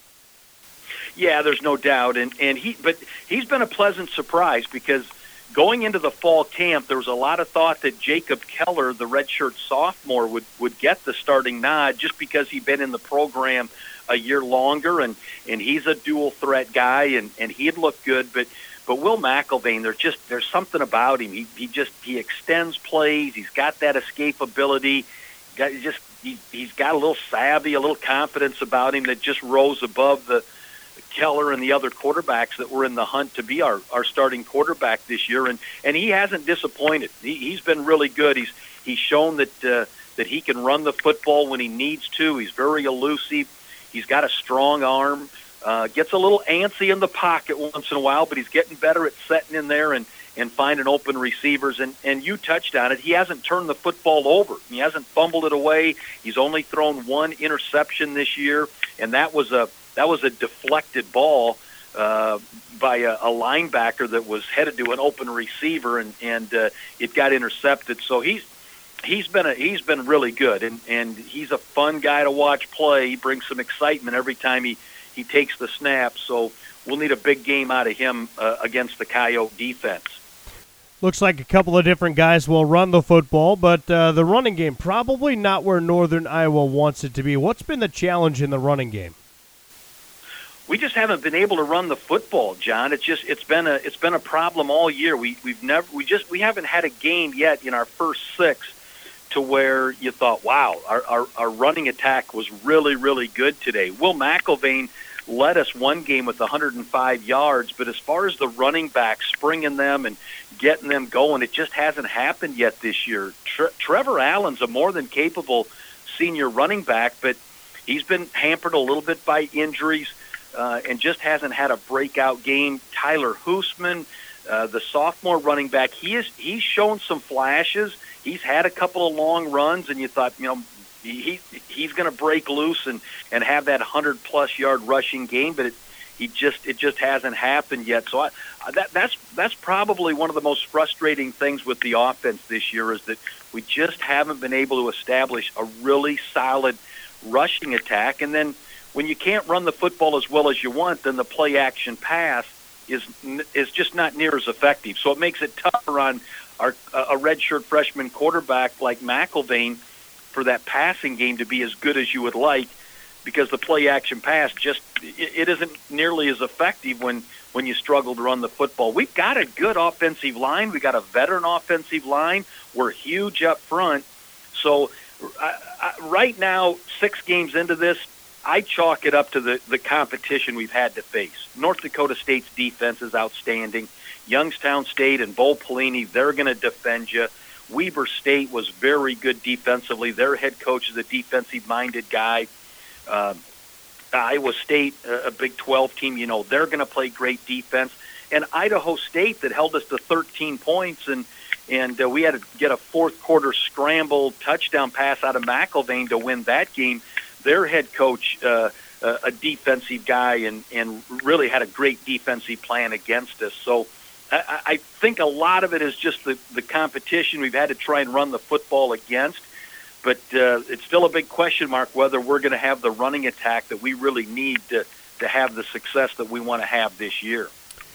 Yeah, there's no doubt, and and he but he's been a pleasant surprise, because going into the fall camp, there was a lot of thought that Jacob Keller, the redshirt sophomore, would, would get the starting nod just because he'd been in the program a year longer, and, and he's a dual threat guy, and, and he'd look good. But but Will McIlvain, there's just there's something about him. He he just he extends plays. He's got that escapability. Got just he he's got a little savvy, a little confidence about him that just rose above the Keller and the other quarterbacks that were in the hunt to be our, our starting quarterback this year, and, and he hasn't disappointed. He, he's been really good. He's he's shown that uh, that he can run the football when he needs to. He's very elusive. He's got a strong arm. Uh, gets a little antsy in the pocket once in a while, but he's getting better at setting in there and, and finding open receivers. And, and you touched on it. He hasn't turned the football over. He hasn't fumbled it away. He's only thrown one interception this year, and that was a That was a deflected ball uh, by a, a linebacker that was headed to an open receiver, and and uh, it got intercepted. So he's he's been a, he's been really good, and, and he's a fun guy to watch play. He brings some excitement every time he, he takes the snap. So we'll need a big game out of him uh, against the Coyote defense. Looks like a couple of different guys will run the football, but uh, the running game probably not where Northern Iowa wants it to be. What's been the challenge in the running game? We just haven't been able to run the football, John. It's just it's been a it's been a problem all year. We we've never we just we haven't had a game yet in our first six to where you thought, wow, our our, our running attack was really really good today. Will McIlvain led us one game with one hundred five yards, but as far as the running backs springing them and getting them going, it just hasn't happened yet this year. Tre- Trevor Allen's a more than capable senior running back, but he's been hampered a little bit by injuries. Uh, and just hasn't had a breakout game. Tyler Hoosman, uh, the sophomore running back, he is he's shown some flashes. He's had a couple of long runs, and you thought, you know, he he's going to break loose and, and have that hundred plus yard rushing game, but it he just it just hasn't happened yet. So I, that that's that's probably one of the most frustrating things with the offense this year, is that we just haven't been able to establish a really solid rushing attack, and then when you can't run the football as well as you want, then the play-action pass is is just not near as effective. So it makes it tougher on our a redshirt freshman quarterback like McIlvain for that passing game to be as good as you would like, because the play-action pass just it, it isn't nearly as effective when, when you struggle to run the football. We've got a good offensive line. We've got a veteran offensive line. We're huge up front. So I, I, right now, six games into this, I chalk it up to the, the competition we've had to face. North Dakota State's defense is outstanding. Youngstown State and Bo Pelini, they're going to defend you. Weber State was very good defensively. Their head coach is a defensive-minded guy. Uh, Iowa State, a Big twelve team, you know, they're going to play great defense. and Idaho State that held us to thirteen points, and and uh, we had to get a fourth quarter scramble touchdown pass out of McIlvain to win that game. Their head coach, uh, uh, a defensive guy, and, and really had a great defensive plan against us. So I, I think a lot of it is just the, the competition we've had to try and run the football against. But uh, it's still a big question mark whether we're going to have the running attack that we really need to, to have the success that we want to have this year.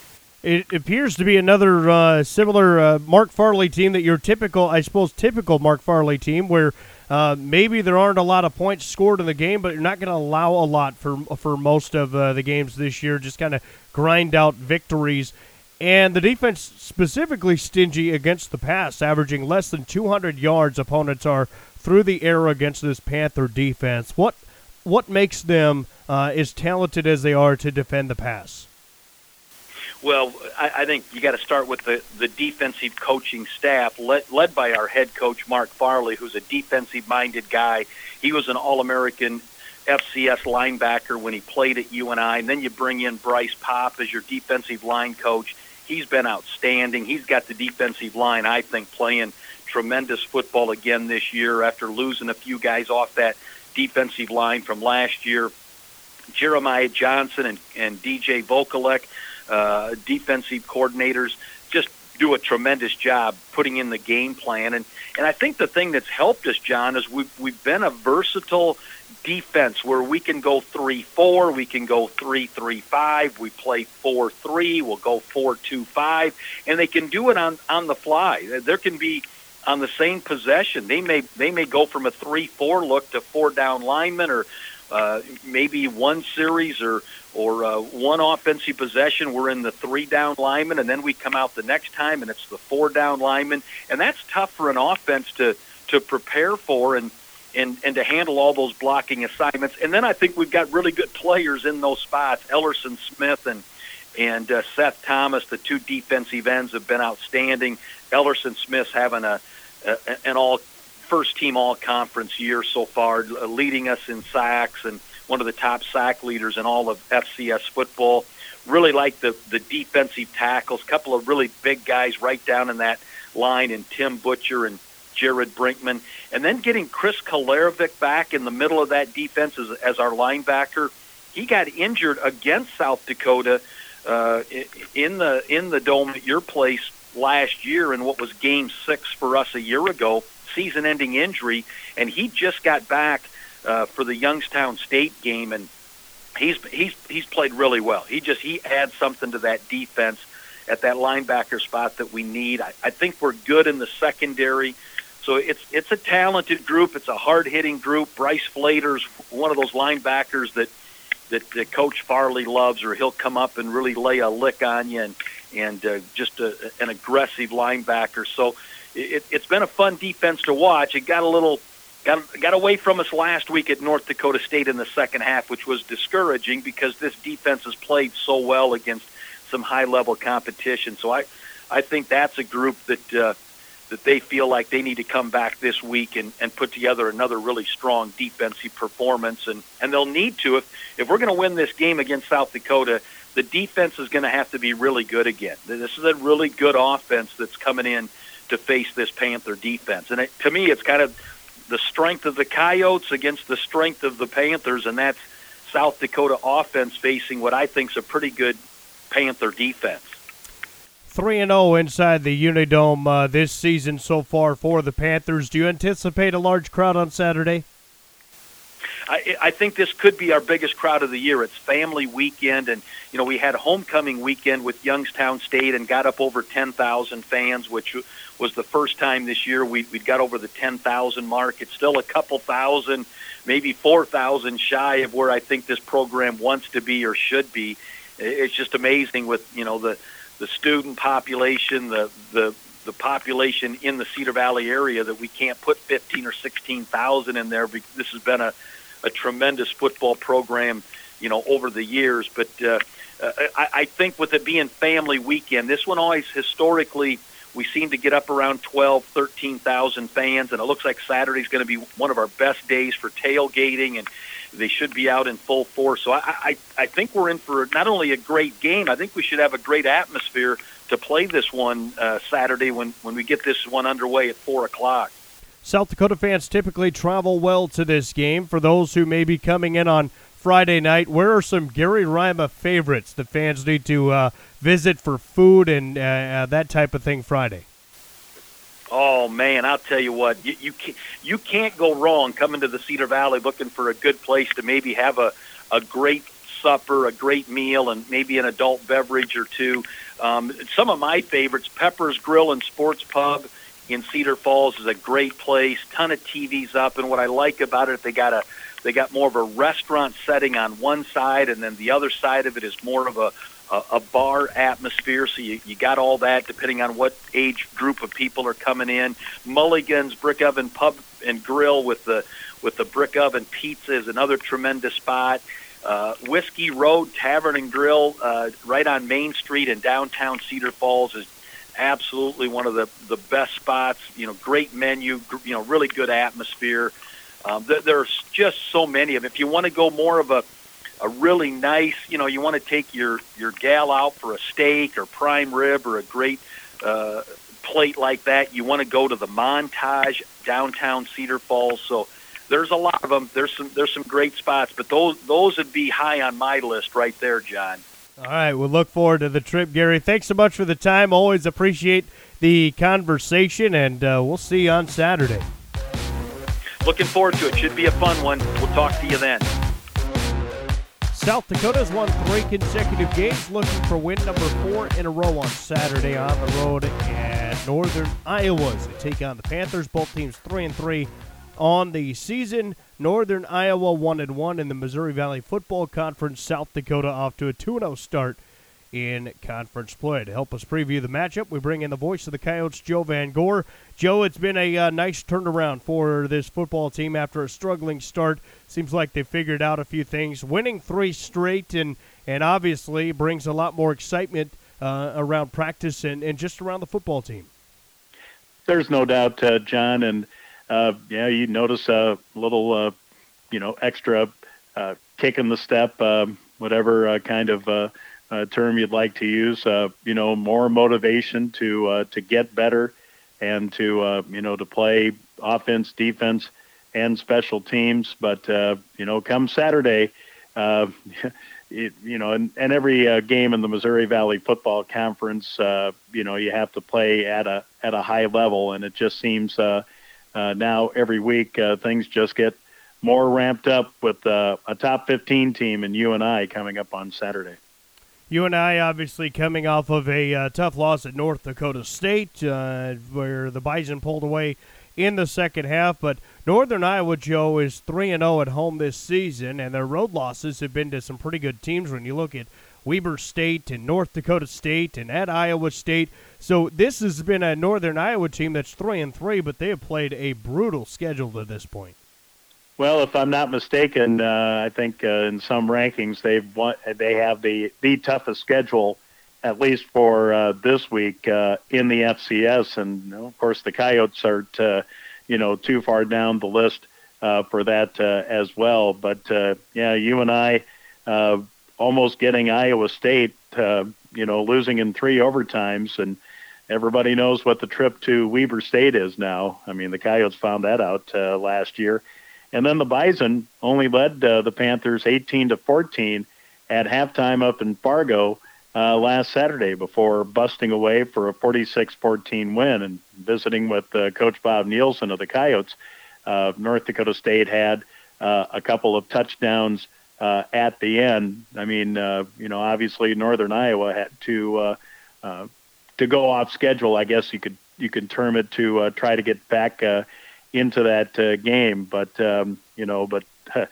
It appears to be another uh, similar uh, Mark Farley team that your typical, I suppose, typical Mark Farley team where uh, maybe there aren't a lot of points scored in the game, but you're not going to allow a lot for for most of uh, the games this year, just kind of grind out victories. And the defense specifically stingy against the pass, averaging less than two hundred yards opponents are through the air against this Panther defense. What, what makes them uh, as talented as they are to defend the pass? Well, I, I think you got to start with the, the defensive coaching staff, led, led by our head coach, Mark Farley, who's a defensive-minded guy. He was an All-American F C S linebacker when he played at U N I, and then you bring in Bryce Pop as your defensive line coach. He's been outstanding. He's got the defensive line, I think, playing tremendous football again this year after losing a few guys off that defensive line from last year. Jeremiah Johnson and, and D J Vokalek, Uh, defensive coordinators, just do a tremendous job putting in the game plan. And, and I think the thing that's helped us, John, is we've, we've been a versatile defense where we can go three four, we can go three three five, we play four three, we'll go four two five, and they can do it on, on the fly. There can be, on the same possession, they may they may go from a three four look to four down linemen, or uh, maybe one series or or uh, one offensive possession, we're in the three-down lineman, and then we come out the next time, and it's the four-down lineman. And that's tough for an offense to to prepare for and, and, and to handle all those blocking assignments. And then I think we've got really good players in those spots. Ellerson Smith and, and uh, Seth Thomas, the two defensive ends, have been outstanding. Ellerson Smith's having a, a an all first-team all-conference year so far, leading us in sacks and one of the top sack leaders in all of F C S football. Really like the, the defensive tackles, a couple of really big guys right down in that line, and Tim Butcher and Jared Brinkman. And then getting Chris Kolarevic back in the middle of that defense as, as our linebacker. He got injured against South Dakota uh, in the in the dome at your place last year in what was game six for us a year ago, season-ending injury, and he just got back Uh, for the Youngstown State game, and he's he's he's played really well. He just he adds something to that defense at that linebacker spot that we need. I, I think we're good in the secondary, so it's it's a talented group. It's a hard-hitting group. Bryce Flater's one of those linebackers that that, that Coach Farley loves, or he'll come up and really lay a lick on you, and and uh, just a, an aggressive linebacker. So it, it's been a fun defense to watch. It got a little. Got, got away from us last week at North Dakota State in the second half, which was discouraging because this defense has played so well against some high-level competition. So I, I think that's a group that uh, that they feel like they need to come back this week and, and put together another really strong defensive performance. And, and they'll need to. If, if we're going to win this game against South Dakota, the defense is going to have to be really good again. This is a really good offense that's coming in to face this Panther defense. And it, to me, it's kind of the strength of the Coyotes against the strength of the Panthers, and that's South Dakota offense facing what I think is a pretty good Panther defense. three and oh inside the Unidome uh, this season so far for the Panthers. Do you anticipate a large crowd on Saturday? I, I think this could be our biggest crowd of the year. It's family weekend, and you know we had homecoming weekend with Youngstown State and got up over ten thousand fans, which was the first time this year we we got over the ten thousand mark. It's still a couple thousand, maybe four thousand shy of where I think this program wants to be or should be. It's just amazing with you know the the student population, the the the population in the Cedar Valley area that we can't put fifteen or sixteen thousand in there. This has been a a tremendous football program, you know, over the years. But uh, I, I think with it being family weekend, this one always historically we seem to get up around twelve, thirteen thousand fans, and it looks like Saturday's going to be one of our best days for tailgating, and they should be out in full force. So I, I, I think we're in for not only a great game, I think we should have a great atmosphere to play this one uh, Saturday when, when we get this one underway at four o'clock. South Dakota fans typically travel well to this game. For those who may be coming in on Friday night, where are some Gary Rima favorites that fans need to uh, visit for food and uh, uh, that type of thing Friday? Oh, man, I'll tell you what, you, you, can't, you can't go wrong coming to the Cedar Valley looking for a good place to maybe have a, a great supper, a great meal, and maybe an adult beverage or two. Um, some of my favorites, Pepper's Grill and Sports Pub in Cedar Falls is a great place, ton of T Vs up, and what I like about it, they got a they got more of a restaurant setting on one side, and then the other side of it is more of a a, a bar atmosphere, so you, you got all that depending on what age group of people are coming in. Mulligan's Brick Oven Pub and Grill with the with the brick oven pizza is another tremendous spot. Uh, Whiskey Road Tavern and Grill uh, right on Main Street in downtown Cedar Falls is absolutely one of the, the best spots. You know, great menu, you know, really good atmosphere. Um, there, there's just so many of them. If you want to go more of a a really nice, you know, you want to take your, your gal out for a steak or prime rib or a great uh, plate like that, you want to go to the Montage downtown Cedar Falls. So there's a lot of them. There's some there's some great spots, but those those would be high on my list right there, John. All right, we'll look forward to the trip, Gary. Thanks so much for the time. Always appreciate the conversation, and uh, we'll see you on Saturday. Looking forward to it. Should be a fun one. We'll talk to you then. South Dakota's won three consecutive games, looking for win number four in a row on Saturday on the road at Northern Iowa. They take on the Panthers. Both teams three and three on the season. Northern Iowa one and one in the Missouri Valley Football Conference. South Dakota off to a two and oh start in conference play. To help us preview the matchup, we bring in the voice of the Coyotes, Joe Van Gore. Joe, it's been a uh, nice turnaround for this football team after a struggling start. Seems like they figured out a few things. Winning three straight and, and obviously brings a lot more excitement uh, around practice and, and just around the football team. There's no doubt, uh, John, and uh, yeah, you notice a little, uh, you know, extra uh, kick in the step, uh, whatever uh, kind of uh, uh, term you'd like to use. Uh, you know, more motivation to uh, to get better and to uh, you know to play offense, defense, and special teams. But uh, you know, come Saturday, uh, it, you know, and, and every uh, game in the Missouri Valley Football Conference, uh, you know, you have to play at a at a high level, and it just seems. Uh, Uh, now every week uh, things just get more ramped up with uh, a top fifteen team and U N I coming up on Saturday. U N I obviously coming off of a uh, tough loss at North Dakota State uh, where the Bison pulled away in the second half. But Northern Iowa, Joe, is three and oh at home this season, and their road losses have been to some pretty good teams when you look at Weber State and North Dakota State and at Iowa State. So this has been a Northern Iowa team that's three and three, but they have played a brutal schedule to this point. Well, if I'm not mistaken, uh, I think uh, in some rankings they've won, they have the, the toughest schedule, at least for uh, this week uh, in the F C S. And you know, of course, the Coyotes aren't uh, you know too far down the list uh, for that uh, as well. But uh, yeah, U N I uh, almost getting Iowa State, uh, you know, losing in three overtimes, and everybody knows what the trip to Weber State is now. I mean, the Coyotes found that out uh, last year. And then the Bison only led uh, the Panthers eighteen to fourteen at halftime up in Fargo uh, last Saturday before busting away for a forty-six fourteen win. And visiting with uh, Coach Bob Nielsen of the Coyotes, uh, North Dakota State had uh, a couple of touchdowns uh, at the end. I mean, uh, you know, obviously Northern Iowa had to uh, uh, to go off schedule, I guess you could you could term it, to uh, try to get back uh, into that uh, game. But um, you know, but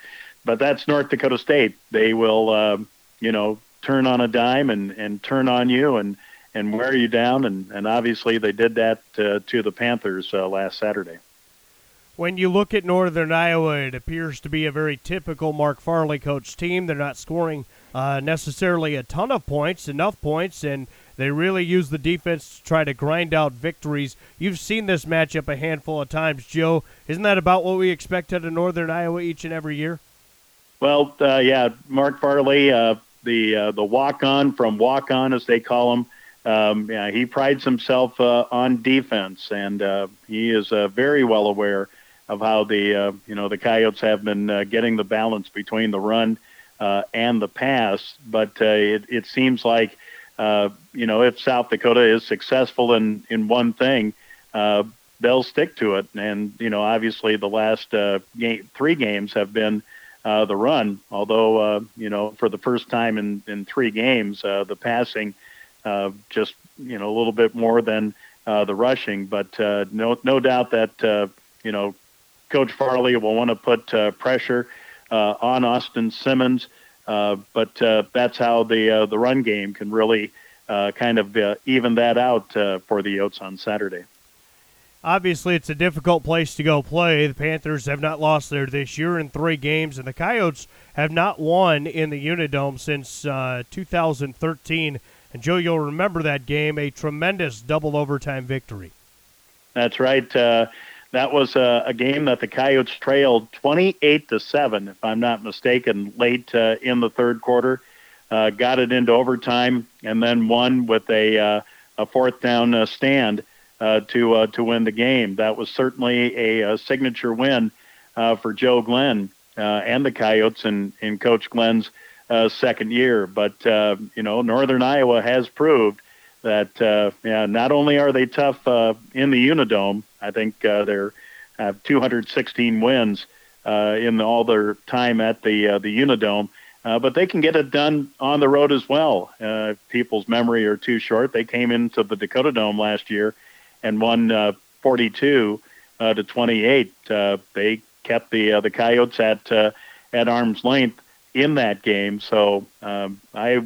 but that's North Dakota State. They will uh, you know turn on a dime and, and turn on you and, and wear you down. And, and obviously they did that uh, to the Panthers uh, last Saturday. When you look at Northern Iowa, it appears to be a very typical Mark Farley coach team. They're not scoring uh, necessarily a ton of points, enough points, and they really use the defense to try to grind out victories. You've seen this matchup a handful of times, Joe. Isn't that about what we expect out of Northern Iowa each and every year? Well, uh, yeah, Mark Farley, uh, the uh, the walk-on from walk-on, as they call him, um, yeah, he prides himself uh, on defense, and uh, he is uh, very well aware of how the uh, you know the Coyotes have been uh, getting the balance between the run uh, and the pass. But uh, it, it seems like uh, you know if South Dakota is successful in in one thing, uh, they'll stick to it. And you know obviously the last uh, game, three games have been uh, the run. Although uh, you know for the first time in in three games, uh, the passing uh, just you know a little bit more than uh, the rushing. But uh, no no doubt that uh, you know. Coach Farley will want to put uh, pressure uh, on Austin Simmons, uh, but uh, that's how the uh, the run game can really uh, kind of uh, even that out uh, for the Yotes on Saturday. Obviously, it's a difficult place to go play. The Panthers have not lost there this year in three games, and the Coyotes have not won in the Unidome since uh, two thousand thirteen. And, Joe, you'll remember that game, a tremendous double overtime victory. That's right. Uh, That was a, a game that the Coyotes trailed twenty-eight to seven, if I'm not mistaken, late uh, in the third quarter. Uh, got it into overtime and then won with a uh, a fourth down uh, stand uh, to uh, to win the game. That was certainly a, a signature win uh, for Joe Glenn uh, and the Coyotes in, in Coach Glenn's uh, second year. But uh, you know, Northern Iowa has proved that uh, yeah, not only are they tough uh, in the Unidome. I think uh, they're have two hundred sixteen wins uh, in all their time at the uh, the Unidome, uh, but they can get it done on the road as well. Uh, if people's memory are too short, they came into the Dakota Dome last year and won uh, forty-two uh, to twenty-eight. Uh, they kept the uh, the Coyotes at uh, at arm's length in that game. So um, I,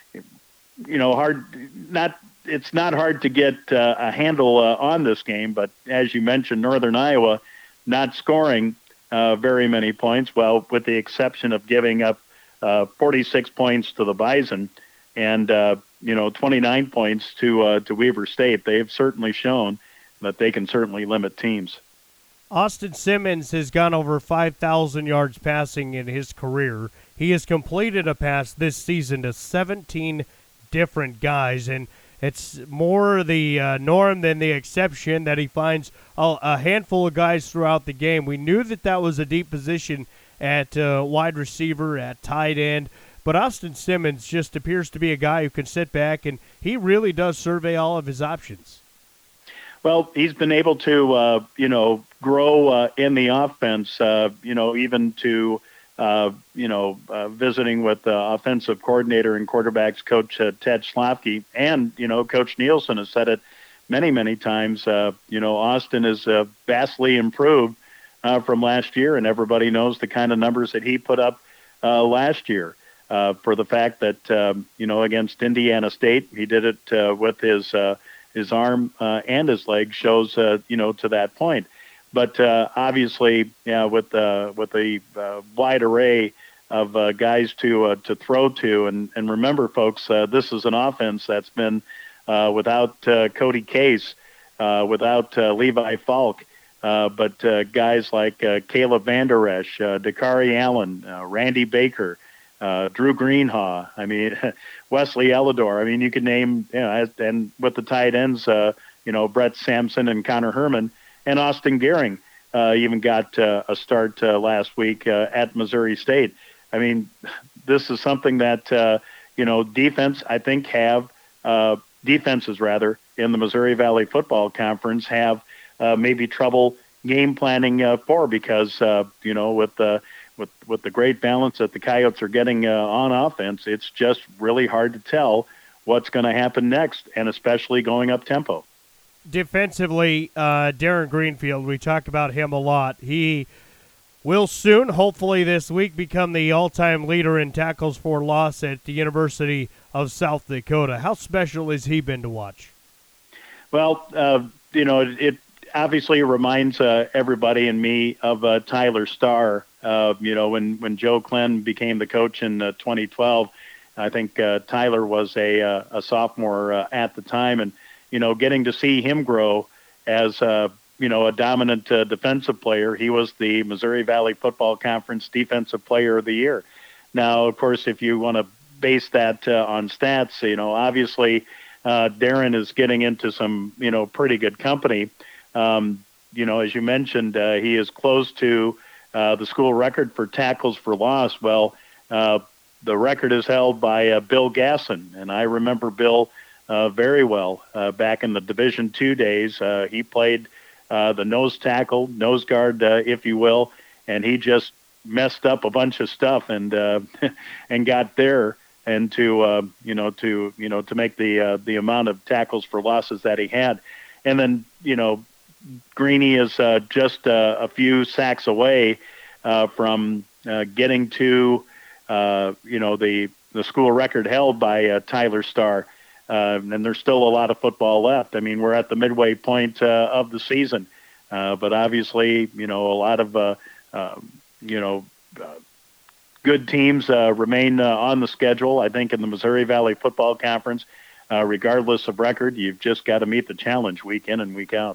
you know, hard not. It's not hard to get uh, a handle uh, on this game, but as you mentioned, Northern Iowa not scoring uh, very many points, well, with the exception of giving up uh, forty-six points to the Bison and, uh, you know, twenty-nine points to uh, to Weber State. They've certainly shown that they can certainly limit teams. Austin Simmons has gone over five thousand yards passing in his career. He has completed a pass this season to seventeen different guys, and it's more the uh, norm than the exception that he finds a, a handful of guys throughout the game. We knew that that was a deep position at uh, wide receiver, at tight end, but Austin Simmons just appears to be a guy who can sit back, and he really does survey all of his options. Well, he's been able to, uh, you know, grow uh, in the offense, uh, you know, even to Uh, you know, uh, visiting with the uh, offensive coordinator and quarterbacks coach uh, Ted Schlafke, and you know, Coach Nielsen has said it many, many times. Uh, you know, Austin is uh, vastly improved uh, from last year, and everybody knows the kind of numbers that he put up uh, last year. Uh, for the fact that um, you know, against Indiana State, he did it uh, with his uh, his arm uh, and his leg, shows uh, you know to that point. But uh, obviously, yeah, with uh, with a uh, wide array of uh, guys to uh, to throw to, and, and remember, folks, uh, this is an offense that's been uh, without uh, Cody Case, uh, without uh, Levi Falk, uh, but uh, guys like uh, Caleb Van Der Esch, uh, Dakari Allen, uh, Randy Baker, uh, Drew Greenhaw. I mean, Wesley Elidor. I mean, you could name, you know, and with the tight ends, uh, you know, Brett Sampson and Connor Herman. And Austin Gehring uh, even got uh, a start uh, last week uh, at Missouri State. I mean, this is something that, uh, you know, defense, I think, have uh, defenses, rather, in the Missouri Valley Football Conference have uh, maybe trouble game planning uh, for because, uh, you know, with the, with, with the great balance that the Coyotes are getting uh, on offense, it's just really hard to tell what's going to happen next, and especially going up tempo. Defensively, uh, Darren Greenfield, we talk about him a lot. He will soon, hopefully this week, become the all-time leader in tackles for loss at the University of South Dakota. How special has he been to watch? Well, uh, you know, it, it obviously reminds uh, everybody and me of uh, Tyler Starr. Uh, you know, when, when Joe Glenn became the coach in uh, twenty twelve, I think uh, Tyler was a, uh, a sophomore uh, at the time, and you know, getting to see him grow as uh, you know a dominant uh, defensive player. He was the Missouri Valley Football Conference Defensive Player of the Year. Now, of course, if you want to base that uh, on stats, you know, obviously uh, Darren is getting into some you know pretty good company. Um, you know, as you mentioned, uh, he is close to uh, the school record for tackles for loss. Well, uh, the record is held by uh, Bill Gasson, and I remember Bill uh, very well uh, back in the Division Two days. Uh, he played uh, the nose tackle, nose guard, uh, if you will, and he just messed up a bunch of stuff and uh, and got there and to uh, you know to you know to make the uh, the amount of tackles for losses that he had, and then you know Greeny is uh, just uh, a few sacks away uh, from uh, getting to. Uh, you know, the, the school record held by uh, Tyler Starr. Uh, and there's still a lot of football left. I mean, we're at the midway point uh, of the season. Uh, but obviously, you know, a lot of, uh, uh, you know, uh, good teams uh, remain uh, on the schedule. I think in the Missouri Valley Football Conference, uh, regardless of record, you've just got to meet the challenge week in and week out.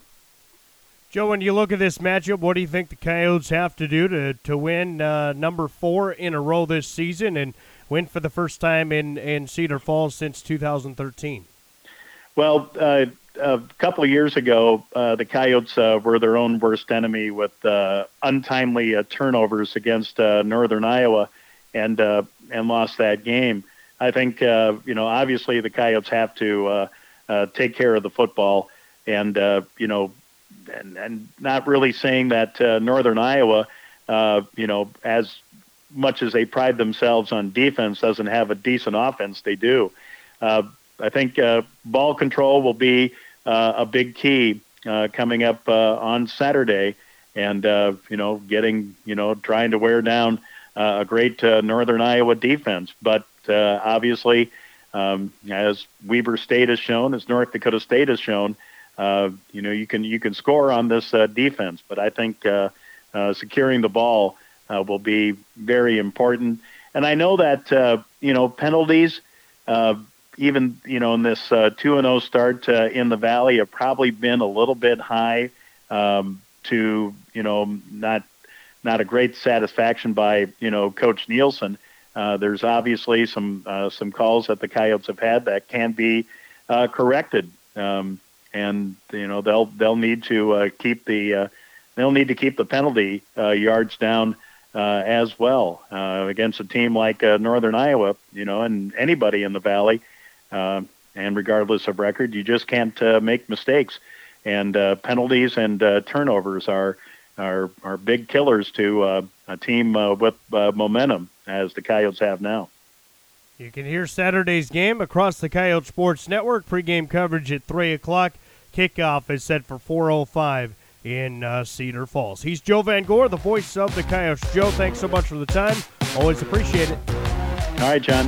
Joe, when you look at this matchup, what do you think the Coyotes have to do to, to win uh, number four in a row this season and win for the first time in, in Cedar Falls since two thousand thirteen? Well, uh, a couple of years ago, uh, the Coyotes uh, were their own worst enemy with uh, untimely uh, turnovers against uh, Northern Iowa and uh, and lost that game. I think, uh, you know, obviously the Coyotes have to uh, uh, take care of the football and, uh, you know, And, and not really saying that uh, Northern Iowa, uh, you know, as much as they pride themselves on defense, doesn't have a decent offense. They do. Uh, I think uh, ball control will be uh, a big key uh, coming up uh, on Saturday, and uh, you know, getting you know, trying to wear down uh, a great uh, Northern Iowa defense. But uh, obviously, um, as Weber State has shown, as North Dakota State has shown. Uh, you know, you can you can score on this uh, defense, but I think uh, uh, securing the ball uh, will be very important. And I know that uh, you know penalties, uh, even you know in this uh, two and zero start uh, in the Valley, have probably been a little bit high um, to you know not not a great satisfaction by you know Coach Nielsen. Uh, there's obviously some uh, some calls that the Coyotes have had that can be uh, corrected. Um, And you know they'll they'll need to uh, keep the uh, they'll need to keep the penalty uh, yards down uh, as well uh, against a team like uh, Northern Iowa. You know, and anybody in the Valley, uh, and regardless of record, you just can't uh, make mistakes. And uh, penalties and uh, turnovers are are are big killers to uh, a team uh, with uh, momentum, as the Coyotes have now. You can hear Saturday's game across the Coyote Sports Network. Pre-game coverage at three o'clock. Kickoff is set for four oh five in uh, Cedar Falls. He's Joe Van Gore, the voice of the Coyotes. Joe, thanks so much for the time. Always appreciate it. All right, John.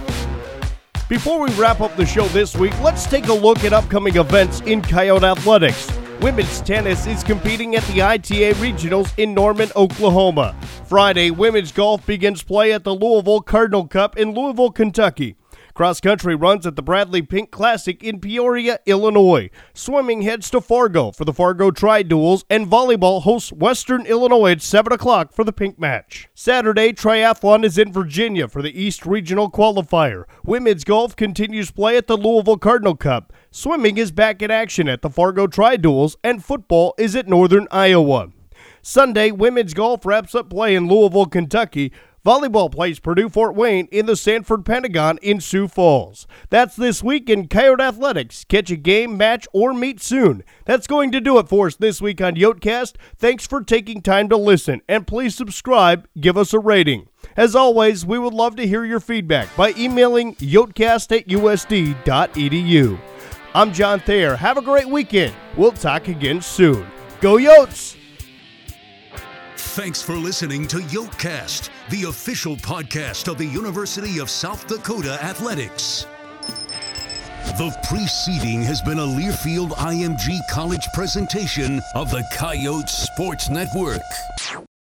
Before we wrap up the show this week, let's take a look at upcoming events in Coyote athletics. Women's tennis is competing at the I T A Regionals in Norman, Oklahoma. Friday, women's golf begins play at the Louisville Cardinal Cup in Louisville, Kentucky. Cross-country runs at the Bradley Pink Classic in Peoria, Illinois. Swimming heads to Fargo for the Fargo Tri-Duels, and volleyball hosts Western Illinois at seven o'clock for the Pink Match. Saturday, triathlon is in Virginia for the East Regional Qualifier. Women's golf continues play at the Louisville Cardinal Cup. Swimming is back in action at the Fargo Tri-Duels, and football is at Northern Iowa. Sunday, women's golf wraps up play in Louisville, Kentucky. Volleyball plays Purdue-Fort Wayne in the Sanford Pentagon in Sioux Falls. That's this week in Coyote Athletics. Catch a game, match, or meet soon. That's going to do it for us this week on Yotecast. Thanks for taking time to listen, and please subscribe, give us a rating. As always, we would love to hear your feedback by emailing yotecast at u s d dot e d u. I'm John Thayer. Have a great weekend. We'll talk again soon. Go Yotes! Thanks for listening to Yotecast, the official podcast of the University of South Dakota Athletics. The preceding has been a Learfield I M G College presentation of the Coyote Sports Network.